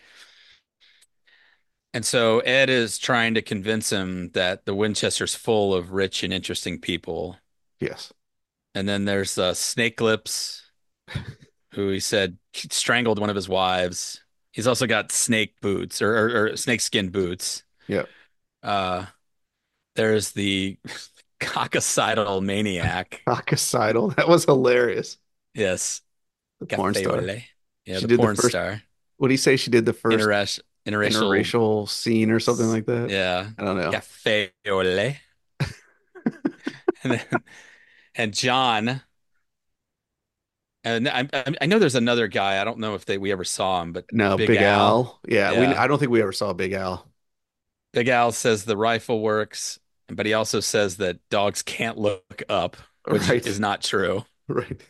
And so Ed is trying to convince him that the Winchester's full of rich and interesting people. Yes. And then there's uh, Snake Lips, who he said strangled one of his wives. He's also got snake boots or, or, or snake skin boots. Yeah. Uh, there's the coccicidal maniac. Coccicidal. That was hilarious. Yes, The porn cafe au star. lait. Yeah, She the did the porn first, star. what do you say? She did the first Interracial, interracial. interracial scene or something like that. Yeah, I don't know. cafe au lait. And then, and John. And I, I I know there's another guy. I don't know if they we ever saw him, but No, Big Big Al. Al. Yeah, we Yeah, I don't think we ever saw Big Al. Big Al says the rifle works, but he also says that dogs can't look up, which Right. is not true. Right.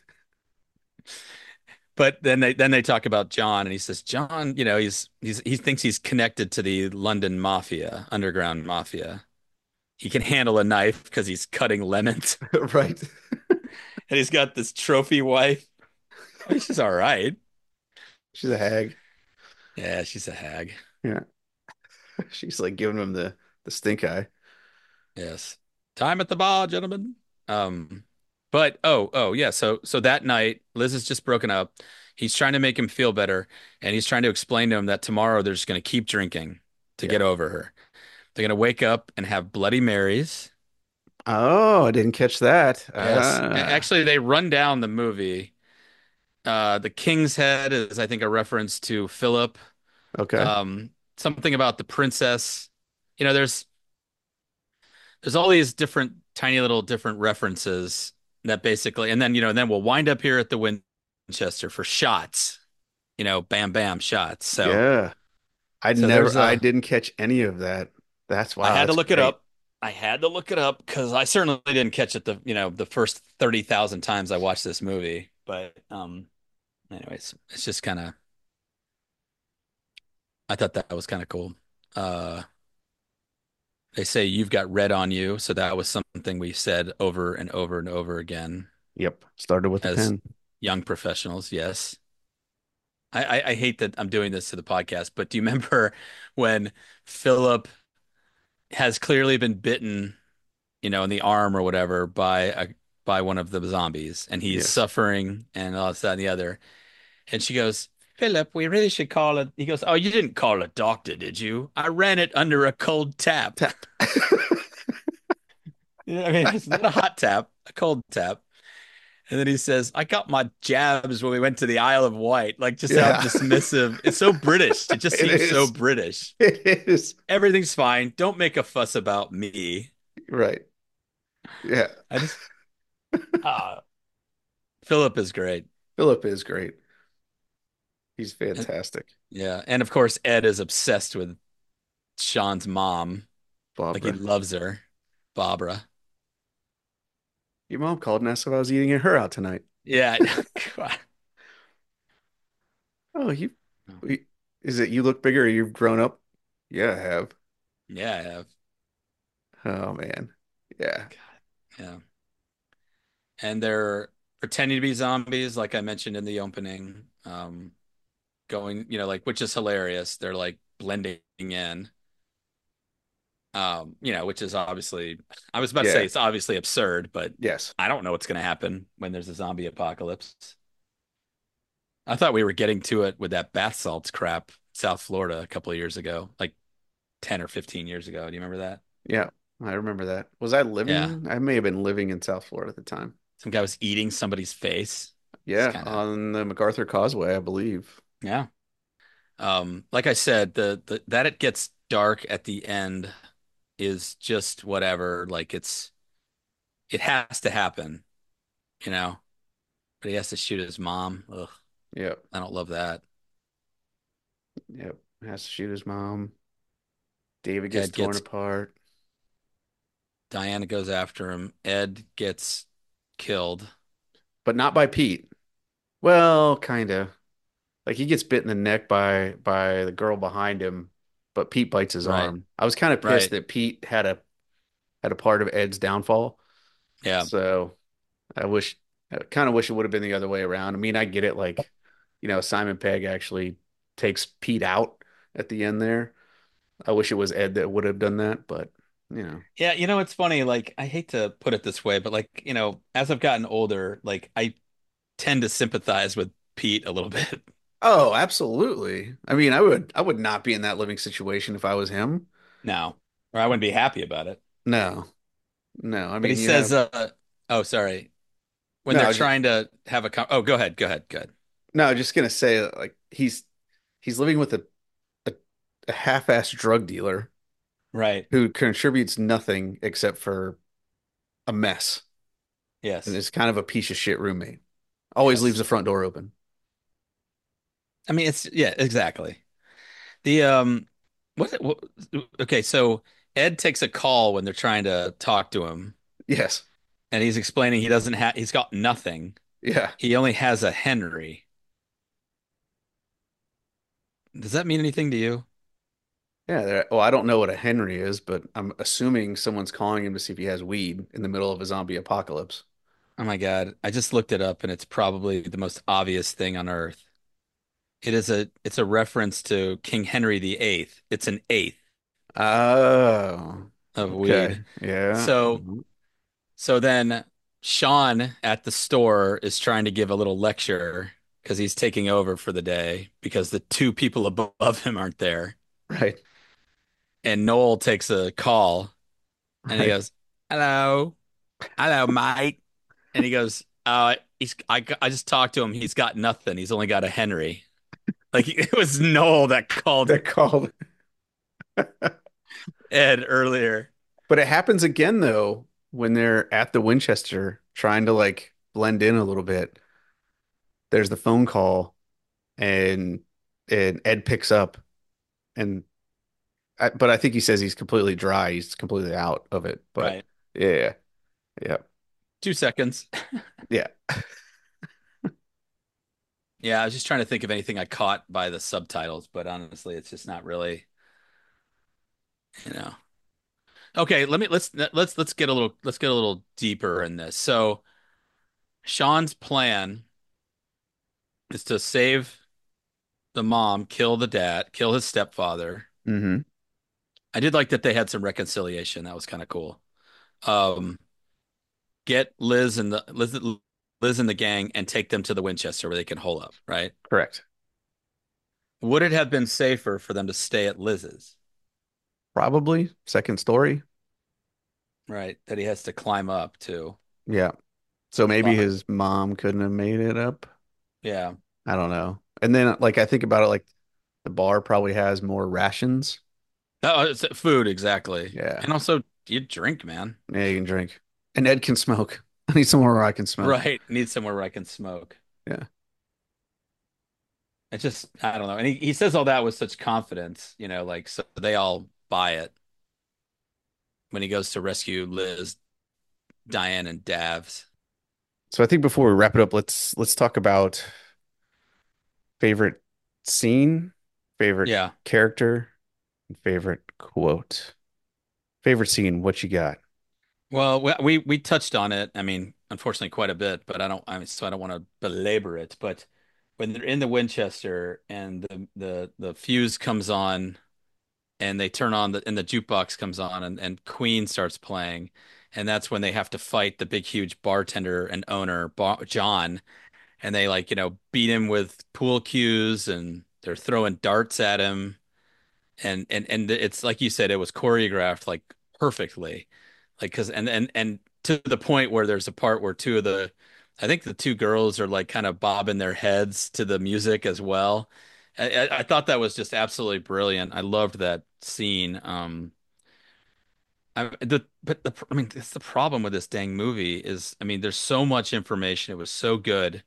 But then they then they talk about John, and he says John, you know, he's he's he thinks he's connected to the London mafia, underground mafia. He can handle a knife because he's cutting lemons, Right. and he's got this trophy wife. I mean, she's all right. She's a hag. Yeah, she's a hag. Yeah. She's like giving him the the stink eye. Yes. Time at the bar, gentlemen. Um, but oh, oh yeah, so so that night, Liz has just broken up. He's trying to make him feel better, and he's trying to explain to him that tomorrow they're just going to keep drinking to Yeah. get over her. They're going to wake up and have Bloody Marys. Oh, I didn't catch that. Yes. A- Ah, Actually, they run down the movie. Uh, the King's Head is, I think, a reference to Philip. okay. Um, something about the princess. You know, there's there's all these different tiny little different references that basically, and then you know, and then we'll wind up here at the Winchester for shots. You know, bam, bam, shots. So, Yeah. I so never, there's I a. didn't catch any of that. That's I wow. had to That's look it great. up. I had to look it up because I certainly didn't catch it the you know the first thirty thousand times I watched this movie. But um, anyways, it's just kind of I thought that was kind of cool. Uh, they say you've got red on you, so that was something we said over and over and over again Yep. Started with the as pen. young professionals. Yes. I, I, I hate that I'm doing this to the podcast, but do you remember when Philip has clearly been bitten, you know, in the arm or whatever by a by one of the zombies, and he's Yes. suffering and all this, that, and the other. And she goes, Philip, we really should call it. He goes, oh, you didn't call a doctor, did you? I ran it under a cold tap. Tap. Yeah, I mean, it's not a hot tap, a cold tap. And then he says, I got my jabs when we went to the Isle of Wight. Like, just how Yeah. dismissive. It's so British. It just It seems so is. British. It is. Everything's fine. Don't make a fuss about me. Right. Yeah. I just, ah, Philip is great. Philip is great. He's And, fantastic. yeah. And of course, Ed is obsessed with Sean's mom. Like, he Barbara. loves her, Barbara. Your mom called and asked if I was eating her out tonight. Yeah. God. Oh, you, we- is it you look bigger or you've grown up? Yeah, I have. Yeah, I have. Oh man. Yeah. Yeah. And they're pretending to be zombies, like I mentioned in the opening. Um, going, you know, like, which is hilarious. They're like blending in, um, you know, which is obviously, I was about to say Yeah. it's obviously absurd, but Yes. I don't know what's going to happen when there's a zombie apocalypse. I thought we were getting to it with that bath salts crap, South Florida, a couple of years ago, like ten or fifteen years ago. Do you remember that? Yeah. I remember that. Was I Yeah. living? I may have been living in South Florida at the time. Some guy was eating somebody's face. It's Yeah, kind of, on the MacArthur Causeway, I believe. yeah. Um, like I said, the, the that it gets dark at the end is just whatever. Like, it's it has to happen, you know. But he has to shoot his mom. Ugh, Yep. I don't love that. Yep. Has to shoot his mom. David gets Ed torn gets apart, Diana goes after him. Ed gets killed. but not by Pete. Well, kind of. Like he gets bit in the neck by by the girl behind him, but Pete bites his Right, arm. I was kind of pissed right. that Pete had a had a part of Ed's downfall. Yeah, So I wish, I kind of wish it would have been the other way around. I mean, I get it. Like, you know, Simon Pegg actually takes Pete out at the end there. I wish it was Ed that would have done that, but you know. yeah. You know, it's funny. Like, I hate to put it this way, but like, you know, as I've gotten older, like, I tend to sympathize with Pete a little bit Oh, absolutely. I mean, I would I would not be in that living situation if I was him. now, or I wouldn't be happy about it. No. No. I But he mean, you says, have uh, "Oh, sorry." When they're no, just, trying to have a, con oh, go ahead, go ahead, go ahead. no, just gonna say like he's he's living with a a, a half-assed drug dealer Right. who contributes nothing except for a mess and Yes. is kind of a piece of shit roommate. Always leaves Yes. the front door open. I mean, it's yeah, exactly. The um, what, what? Okay, so Ed takes a call when they're trying to talk to him, Yes. and he's explaining he doesn't have, he's got nothing. Yeah. He only has a Henry. Does that mean anything to you? Yeah. They're- Well, I don't know what a Henry is, but I'm assuming someone's calling him to see if he has weed in the middle of a zombie apocalypse. Oh my God, I just looked it up, and it's probably the most obvious thing on earth. It is a, it's a reference to King Henry the Eighth. It's an eighth Oh, of okay. weed. Yeah. So, so then Sean at the store is trying to give a little lecture because he's taking over for the day because the two people above him aren't there. Right. And Noel takes a call and he Right. goes, "Hello, hello, mate." And he goes, "Uh, he's I I just talked to him. He's got nothing. He's only got a Henry." Like it was Noel that called That called. Ed earlier. But it happens again though when they're at the Winchester trying to like blend in a little bit. There's the phone call and and Ed picks up and I, but I think he says he's completely dry. He's completely out of it. But Right. yeah, yeah, Two seconds. yeah. Yeah, I was just trying to think of anything I caught by the subtitles, but honestly, it's just not really, you know. Okay, let me let's let's let's get a little let's get a little deeper in this. So, Sean's plan is to save the mom, kill the dad, kill his stepfather. hmm I did like that they had some reconciliation. That was kind of cool. Um, get Liz and the Liz, Liz and the gang and take them to the Winchester where they can hole up, right? Correct. Would it have been safer for them to stay at Liz's, Probably second story. right? That he has to climb up to. Yeah. So maybe Bummer. his mom couldn't have made it up. Yeah. I don't know. And then like I think about it like the bar probably has more rations. Oh, it's food, exactly. Yeah. And also, you drink, man. Yeah, you can drink. And Ed can smoke. I need somewhere where I can smoke. Right. Need somewhere where I can smoke. Yeah. It's just, I don't know. And he, he says all that with such confidence, you know, like, so they all buy it when he goes to rescue Liz, Diane, and Davs. So I think before we wrap it up, let's let's talk about favorite scene, favorite Yeah. character, and favorite quote. Favorite scene, what you got? Well, we, we we touched on it. I mean, unfortunately, quite a bit, but I don't. I mean, so I don't want to belabor it. But when they're in the Winchester and the the the fuse comes on and they turn on the and the jukebox comes on and and Queen starts playing, and that's when they have to fight the big huge bartender and owner Ba John, and they like you know beat him with pool cues and they're throwing darts at him, and and and it's like you said, it was choreographed like perfectly, like because and and and to the point where there's a part where two of the, I think the two girls are like kind of bobbing their heads to the music as well. I, I I thought that was just absolutely brilliant. I loved that scene. Um, I, the but the I mean, it's the problem with this dang movie is, I mean, there's so much information. It was so good,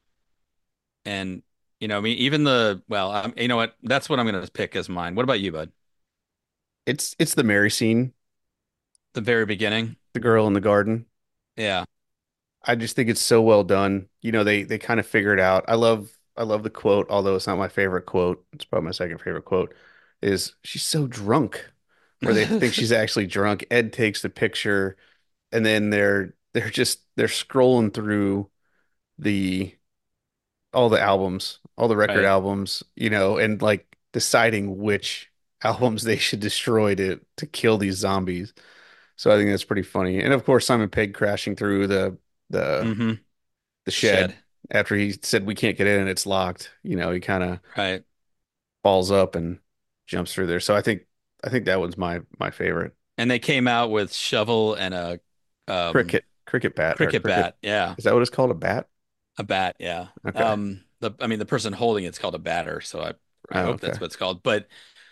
and you know, I mean, even the well, um, you know what? That's what I'm gonna pick as mine. What about you, bud? It's it's the Mary scene, The very beginning. the girl in the garden. Yeah. I just think it's so well done. You know, they they kind of figure it out. I love I love the quote, although it's not my favorite quote. It's probably my second favorite quote, is she's so drunk, where they think she's actually drunk. Ed takes the picture and then they're they're just they're scrolling through the all the albums, all the record Right. albums, you know, and like deciding which albums they should destroy to to kill these zombies. So I think that's pretty funny. And of course, Simon Pegg crashing through the the Mm-hmm. the shed Shed. after he said we can't get in and it's locked. You know, he kind of Right. falls up and jumps through there. So I think I think that one's my my favorite. And they came out with shovel and a um Cricket cricket bat or cricket cricket. bat. Yeah. Is that what it's called? A bat? A bat. Yeah. Okay. Um the I mean the person holding it's called a batter, so I I Oh, hope that's okay. what it's called. But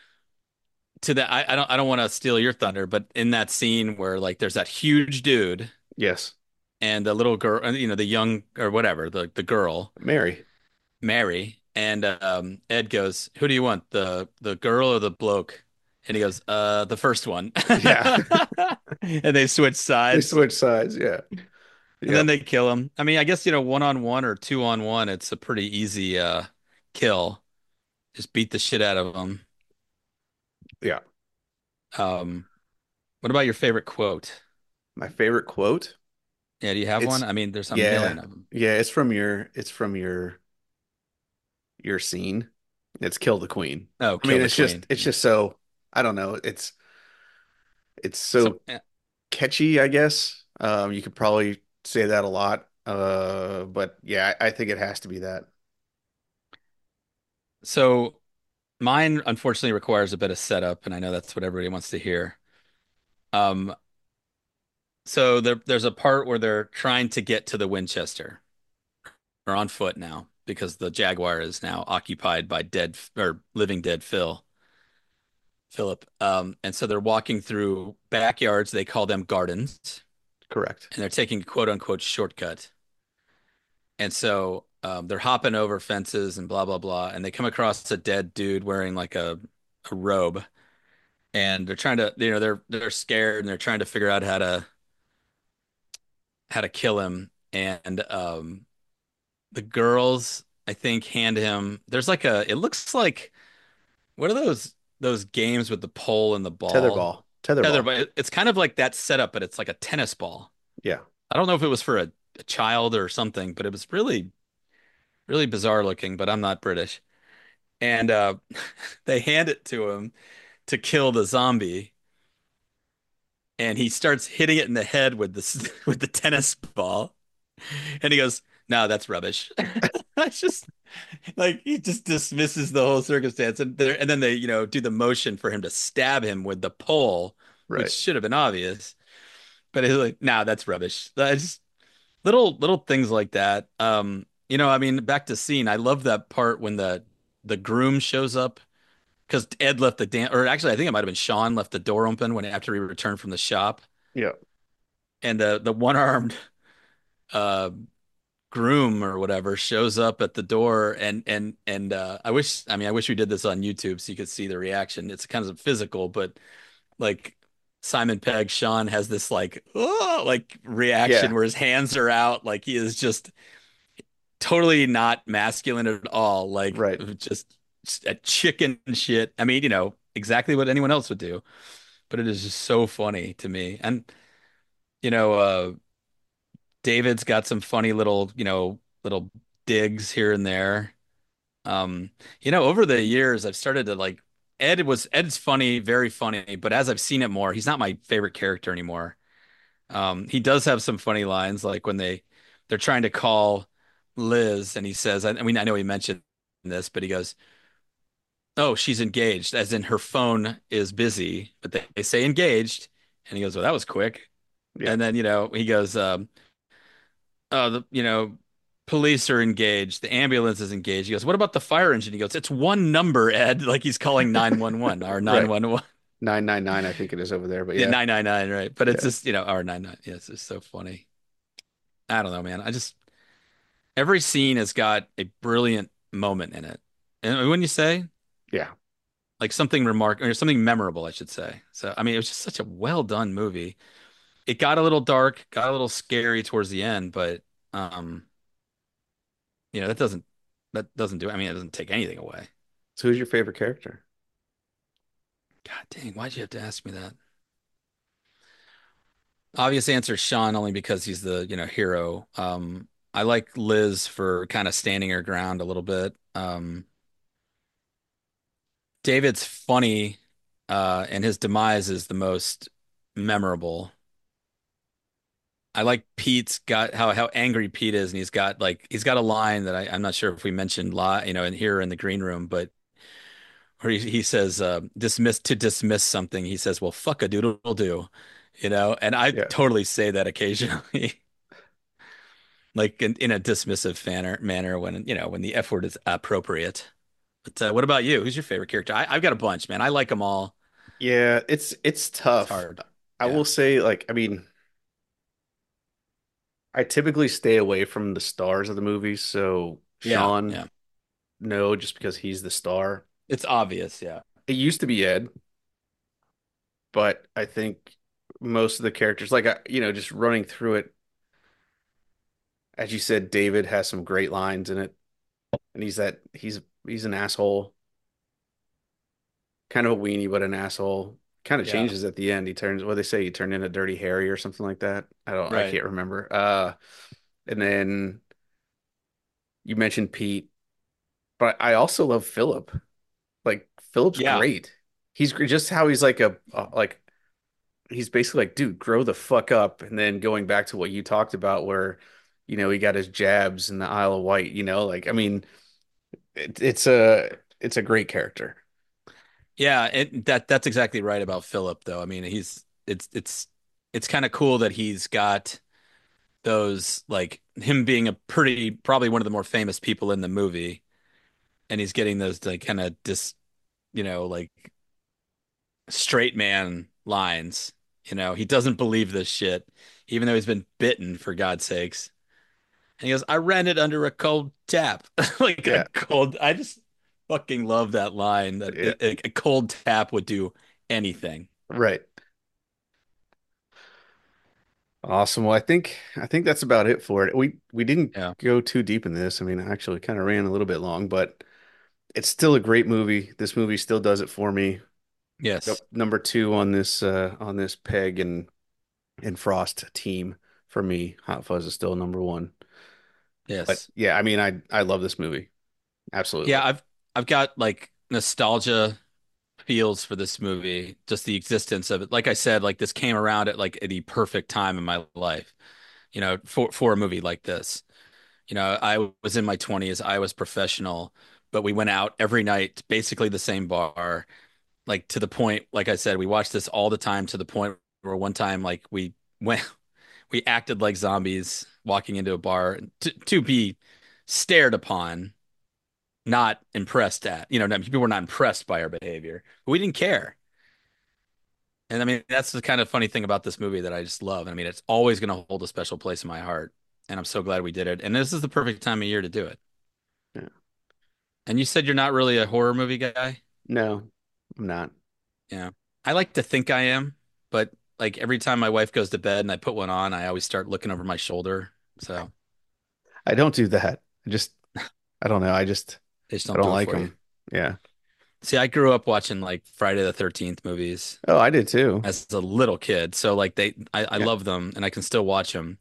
to that, I, I don't I don't want to steal your thunder, but in that scene where like there's that huge dude Yes. and the little girl, and, you know, the young or whatever, the the girl, Mary. Mary, and um Ed goes, "Who do you want? The the girl or the bloke?" And he goes, "Uh, the first one." Yeah. And they switch They sides, switch sides. Yeah. and then Yep. they kill him. I mean, I guess, you know, one on one or two on one, it's a pretty easy uh kill. Just beat the shit out of him. Yeah. Um, what about your favorite quote? My favorite quote. Yeah, do you have one? It's I mean, there's a yeah. million of them. Yeah, it's from your it's from your your scene. It's kill the queen. Oh, I kill mean, the it's just queen. it's Yeah. just so I don't know. It's it's So, so yeah, catchy, I guess. Um, you could probably say that a lot. Uh, but yeah, I, I think it has to be that. So mine unfortunately requires a bit of setup, and I know that's what everybody wants to hear. Um, so there, there's a part where they're trying to get to the Winchester. Are on foot now because the Jaguar is now occupied by dead or living dead Phil, Philip. Um, and so they're walking through backyards. They call them gardens, Correct. and they're taking a quote unquote shortcut. And so um, they're hopping over fences and blah blah blah, and they come across a dead dude wearing like a a robe, and they're trying to, you know, they're they're scared and they're trying to figure out how to how to kill him. And um, the girls, I think, hand him. There's like a. It looks like what are those those games with the pole and the ball? Tetherball. Tether, Tetherball. but it- it's kind of like that setup, but it's like a tennis ball. Yeah. I don't know if it was for a, a child or something, but it was really, really bizarre looking, but I'm not British. And uh, they hand it to him to kill the zombie, and he starts hitting it in the head with the with the tennis ball, and he goes, "No, that's rubbish." I just like he just dismisses the whole circumstance, and there, and then they, you know, do the motion for him to stab him with the pole, which Right. should have been obvious. But he's like, "Nah, that's rubbish." I just little little things like that. Um, you know, I mean, back to scene. I love that part when the the groom shows up because Ed left the damn, or actually, I think it might have been Sean left the door open when after he returned from the shop, Yeah. and the the one armed uh groom or whatever shows up at the door, and and and uh I wish I mean I wish we did this on YouTube so you could see the reaction. It's kind of physical, but like Simon Pegg, Sean has this like oh like reaction Yeah. where his hands are out, like he is just totally not masculine at all, like Right. just, just a chicken shit. I mean, you know, exactly what anyone else would do, but it is just so funny to me. And you know, uh David's got some funny little, you know, little digs here and there. Um, you know, over the years, I've started to like Ed was Ed's funny, very funny, but as I've seen it more, he's not my favorite character anymore. Um, he does have some funny lines, like when they they're trying to call Liz, and he says, I, I mean, I know he mentioned this, but he goes, "Oh, she's engaged," as in her phone is busy, but they, they say engaged, and he goes, "Well, that was quick." Yeah. And then, you know, he goes, um, "Oh, the you know." Police are engaged. The ambulance is engaged. He goes, "What about the fire engine?" He goes, "It's one number, Ed." Like he's calling nine one one or Right. nine one one. nine nine nine, I think it is over there, but Yeah, yeah. nine nine nine, right? But it's Yeah. just, you know, or nine nine. Yeah, it's just so funny. I don't know, man. I just every scene has got a brilliant moment in it. And wouldn't you say? Yeah. Like something remarkable or something memorable, I should say. So, I mean, it was just such a well done movie. It got a little dark, got a little scary towards the end, but um, you know, that doesn't that doesn't do, I mean, it doesn't take anything away. So who's your favorite character? God dang, why'd you have to ask me that? Obvious answer is Sean only because he's the, you know, hero. Um, I like Liz for kind of standing her ground a little bit. Um, David's funny, uh, and his demise is the most memorable. I like Pete's got how how angry Pete is, and he's got like he's got a line that I, I'm not sure if we mentioned li you know, in here in the green room, but where he, he says uh, dismiss to dismiss something, he says, "Well, fuck a doodle do," you know, and I Yeah. totally say that occasionally, like in, in a dismissive manner manner when you know when the F word is appropriate. But uh, what about you? Who's your favorite character? I, I've got a bunch, man. I like them all. Yeah, it's it's It's tough. hard. I Yeah. will say, like, I mean, I typically stay away from the stars of the movies, so Yeah. Sean, Yeah. no, just because he's the star. It's obvious. Yeah. It used to be Ed, but I think most of the characters, like, I, you know, just running through it, as you said, David has some great lines in it, and he's that he's he's an asshole, kind of a weenie, but an asshole. Kind of Yeah. changes at the end. He turns, what they say, he turned into Dirty Harry or something like that. I don't, I Right. can't remember. Uh, and then you mentioned Pete, but I also love Philip. Like Philip's Yeah. great. He's gr- just how he's like a uh, like he's basically like, dude, grow the fuck up. And then going back to what you talked about, where you know he got his jabs in the Isle of Wight. You know, like I mean, it, it's a. it's a great character. Yeah, it, that that's exactly right about Philip, though. I mean, he's it's it's it's kind of cool that he's got those like him being a pretty probably one of the more famous people in the movie, and he's getting those like kind of dis you know like straight man lines. You know, he doesn't believe this shit, even though he's been bitten for God's sakes. And he goes, "I ran it under a cold tap," like a Yeah, cold. I just fucking love that line that it, a, a cold tap would do anything. right. Awesome. Well, I think I think that's about it for it. We we didn't Yeah. go too deep in this. I mean, I actually kind of ran a little bit long, but it's still a great movie. This movie still does it for me. Yes. Yep, number two on this uh on this Peg and and Frost team for me. Hot Fuzz is still number one. But Yes. yeah, I mean, I I love this movie. Yeah, Absolutely. I've I've got like nostalgia feels for this movie, just the existence of it. Like I said, like this came around at like the perfect time in my life, you know, for for a movie like this. You know, I was in my twenties, I was professional, but we went out every night, basically the same bar, like to the point, like I said, we watched this all the time to the point where one time like we went we acted like zombies walking into a bar to to be stared upon, not impressed at. You know, people were not impressed by our behavior. But we didn't care. And I mean, that's the kind of funny thing about this movie that I just love. I mean, it's always going to hold a special place in my heart. And I'm so glad we did it. And this is the perfect time of year to do it. Yeah. And you said you're not really a horror movie guy? No, I'm not. Yeah. I like to think I am, but like every time my wife goes to bed and I put one on, I always start looking over my shoulder. So I don't do that. I just I don't know. I just they just I don't don't do it like for you. them. Yeah. See, I grew up watching like Friday the thirteenth movies Oh, I did too. as a little kid. So like they, I, I Yeah. love them and I can still watch them.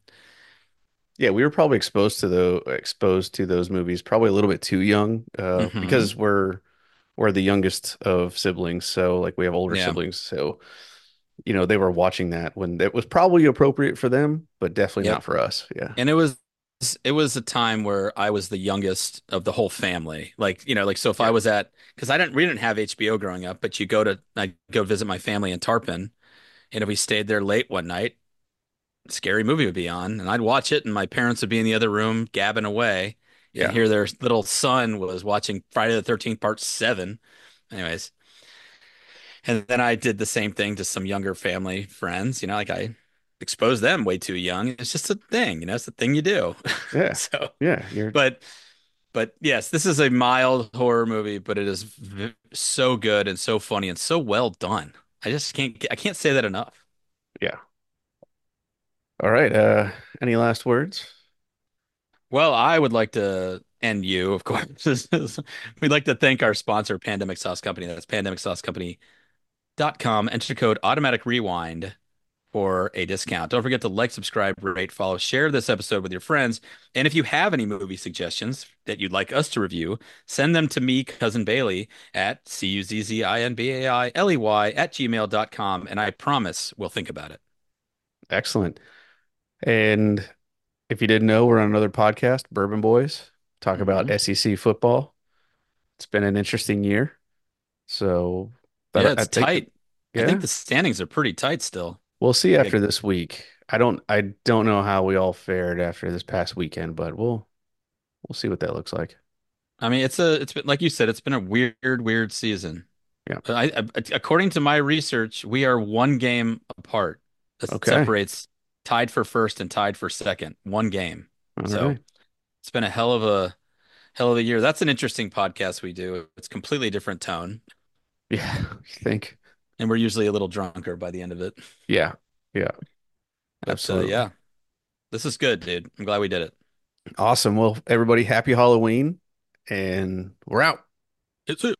Yeah, we were probably exposed to the exposed to those movies probably a little bit too young, uh, Hmm. because we're we're the youngest of siblings, so like we have older Yeah. siblings, so you know they were watching that when it was probably appropriate for them, but definitely Yep. not for us. Yeah, And it was it was a time where I was the youngest of the whole family. Like, you know, like so if I yeah, was at because I didn't we didn't have H B O growing up, but you go to I go visit my family in Tarpon, and if we stayed there late one night, scary movie would be on, and I'd watch it, and my parents would be in the other room gabbing away, and yeah, here their little son was watching Friday the thirteenth Part Seven. Anyways, and then I did the same thing to some younger family friends. You know, like I exposed them way too young. It's just a thing, you know, it's a thing you do. yeah, So, yeah. You're but but yes, this is a mild horror movie, but it is v so good and so funny and so well done. I just can't I can't say that enough. yeah. All right. Uh, any last words? Well, I would like to end you, of course. We'd like to thank our sponsor, Pandemic Sauce Company. That's pandemic sauce company dot com. Enter code automatic rewind for a discount. Don't forget to like, subscribe, rate, follow, share this episode with your friends. And if you have any movie suggestions that you'd like us to review, send them to me, Cousin Bailey, at C U Z Z I N B A I L E Y at gmail dot com. And I promise we'll think about it. Excellent. And if you didn't know, we're on another podcast, Bourbon Boys, talk about Hmm. S E C football. It's been an interesting year, so Yeah, but I it's think that tight. I think yeah. the standings are pretty tight still. We'll see Like, after this week. I don't I don't know how we all fared after this past weekend, but we'll we'll see what that looks like. I mean, it's a, it's been, like you said, it's been a weird, weird season. Yeah. I, I, according to my research, we are one game apart. That Okay. separates tied for first and tied for second. One game. All So right. it's been a hell of a hell of a year. That's an interesting podcast we do. It's completely different tone, Yeah. You think? and we're usually a little drunker by the end of it. Yeah. Yeah. But uh, Absolutely. yeah, this is good, dude. I'm glad we did it. Awesome. Well, everybody, happy Halloween, and we're out. It's it.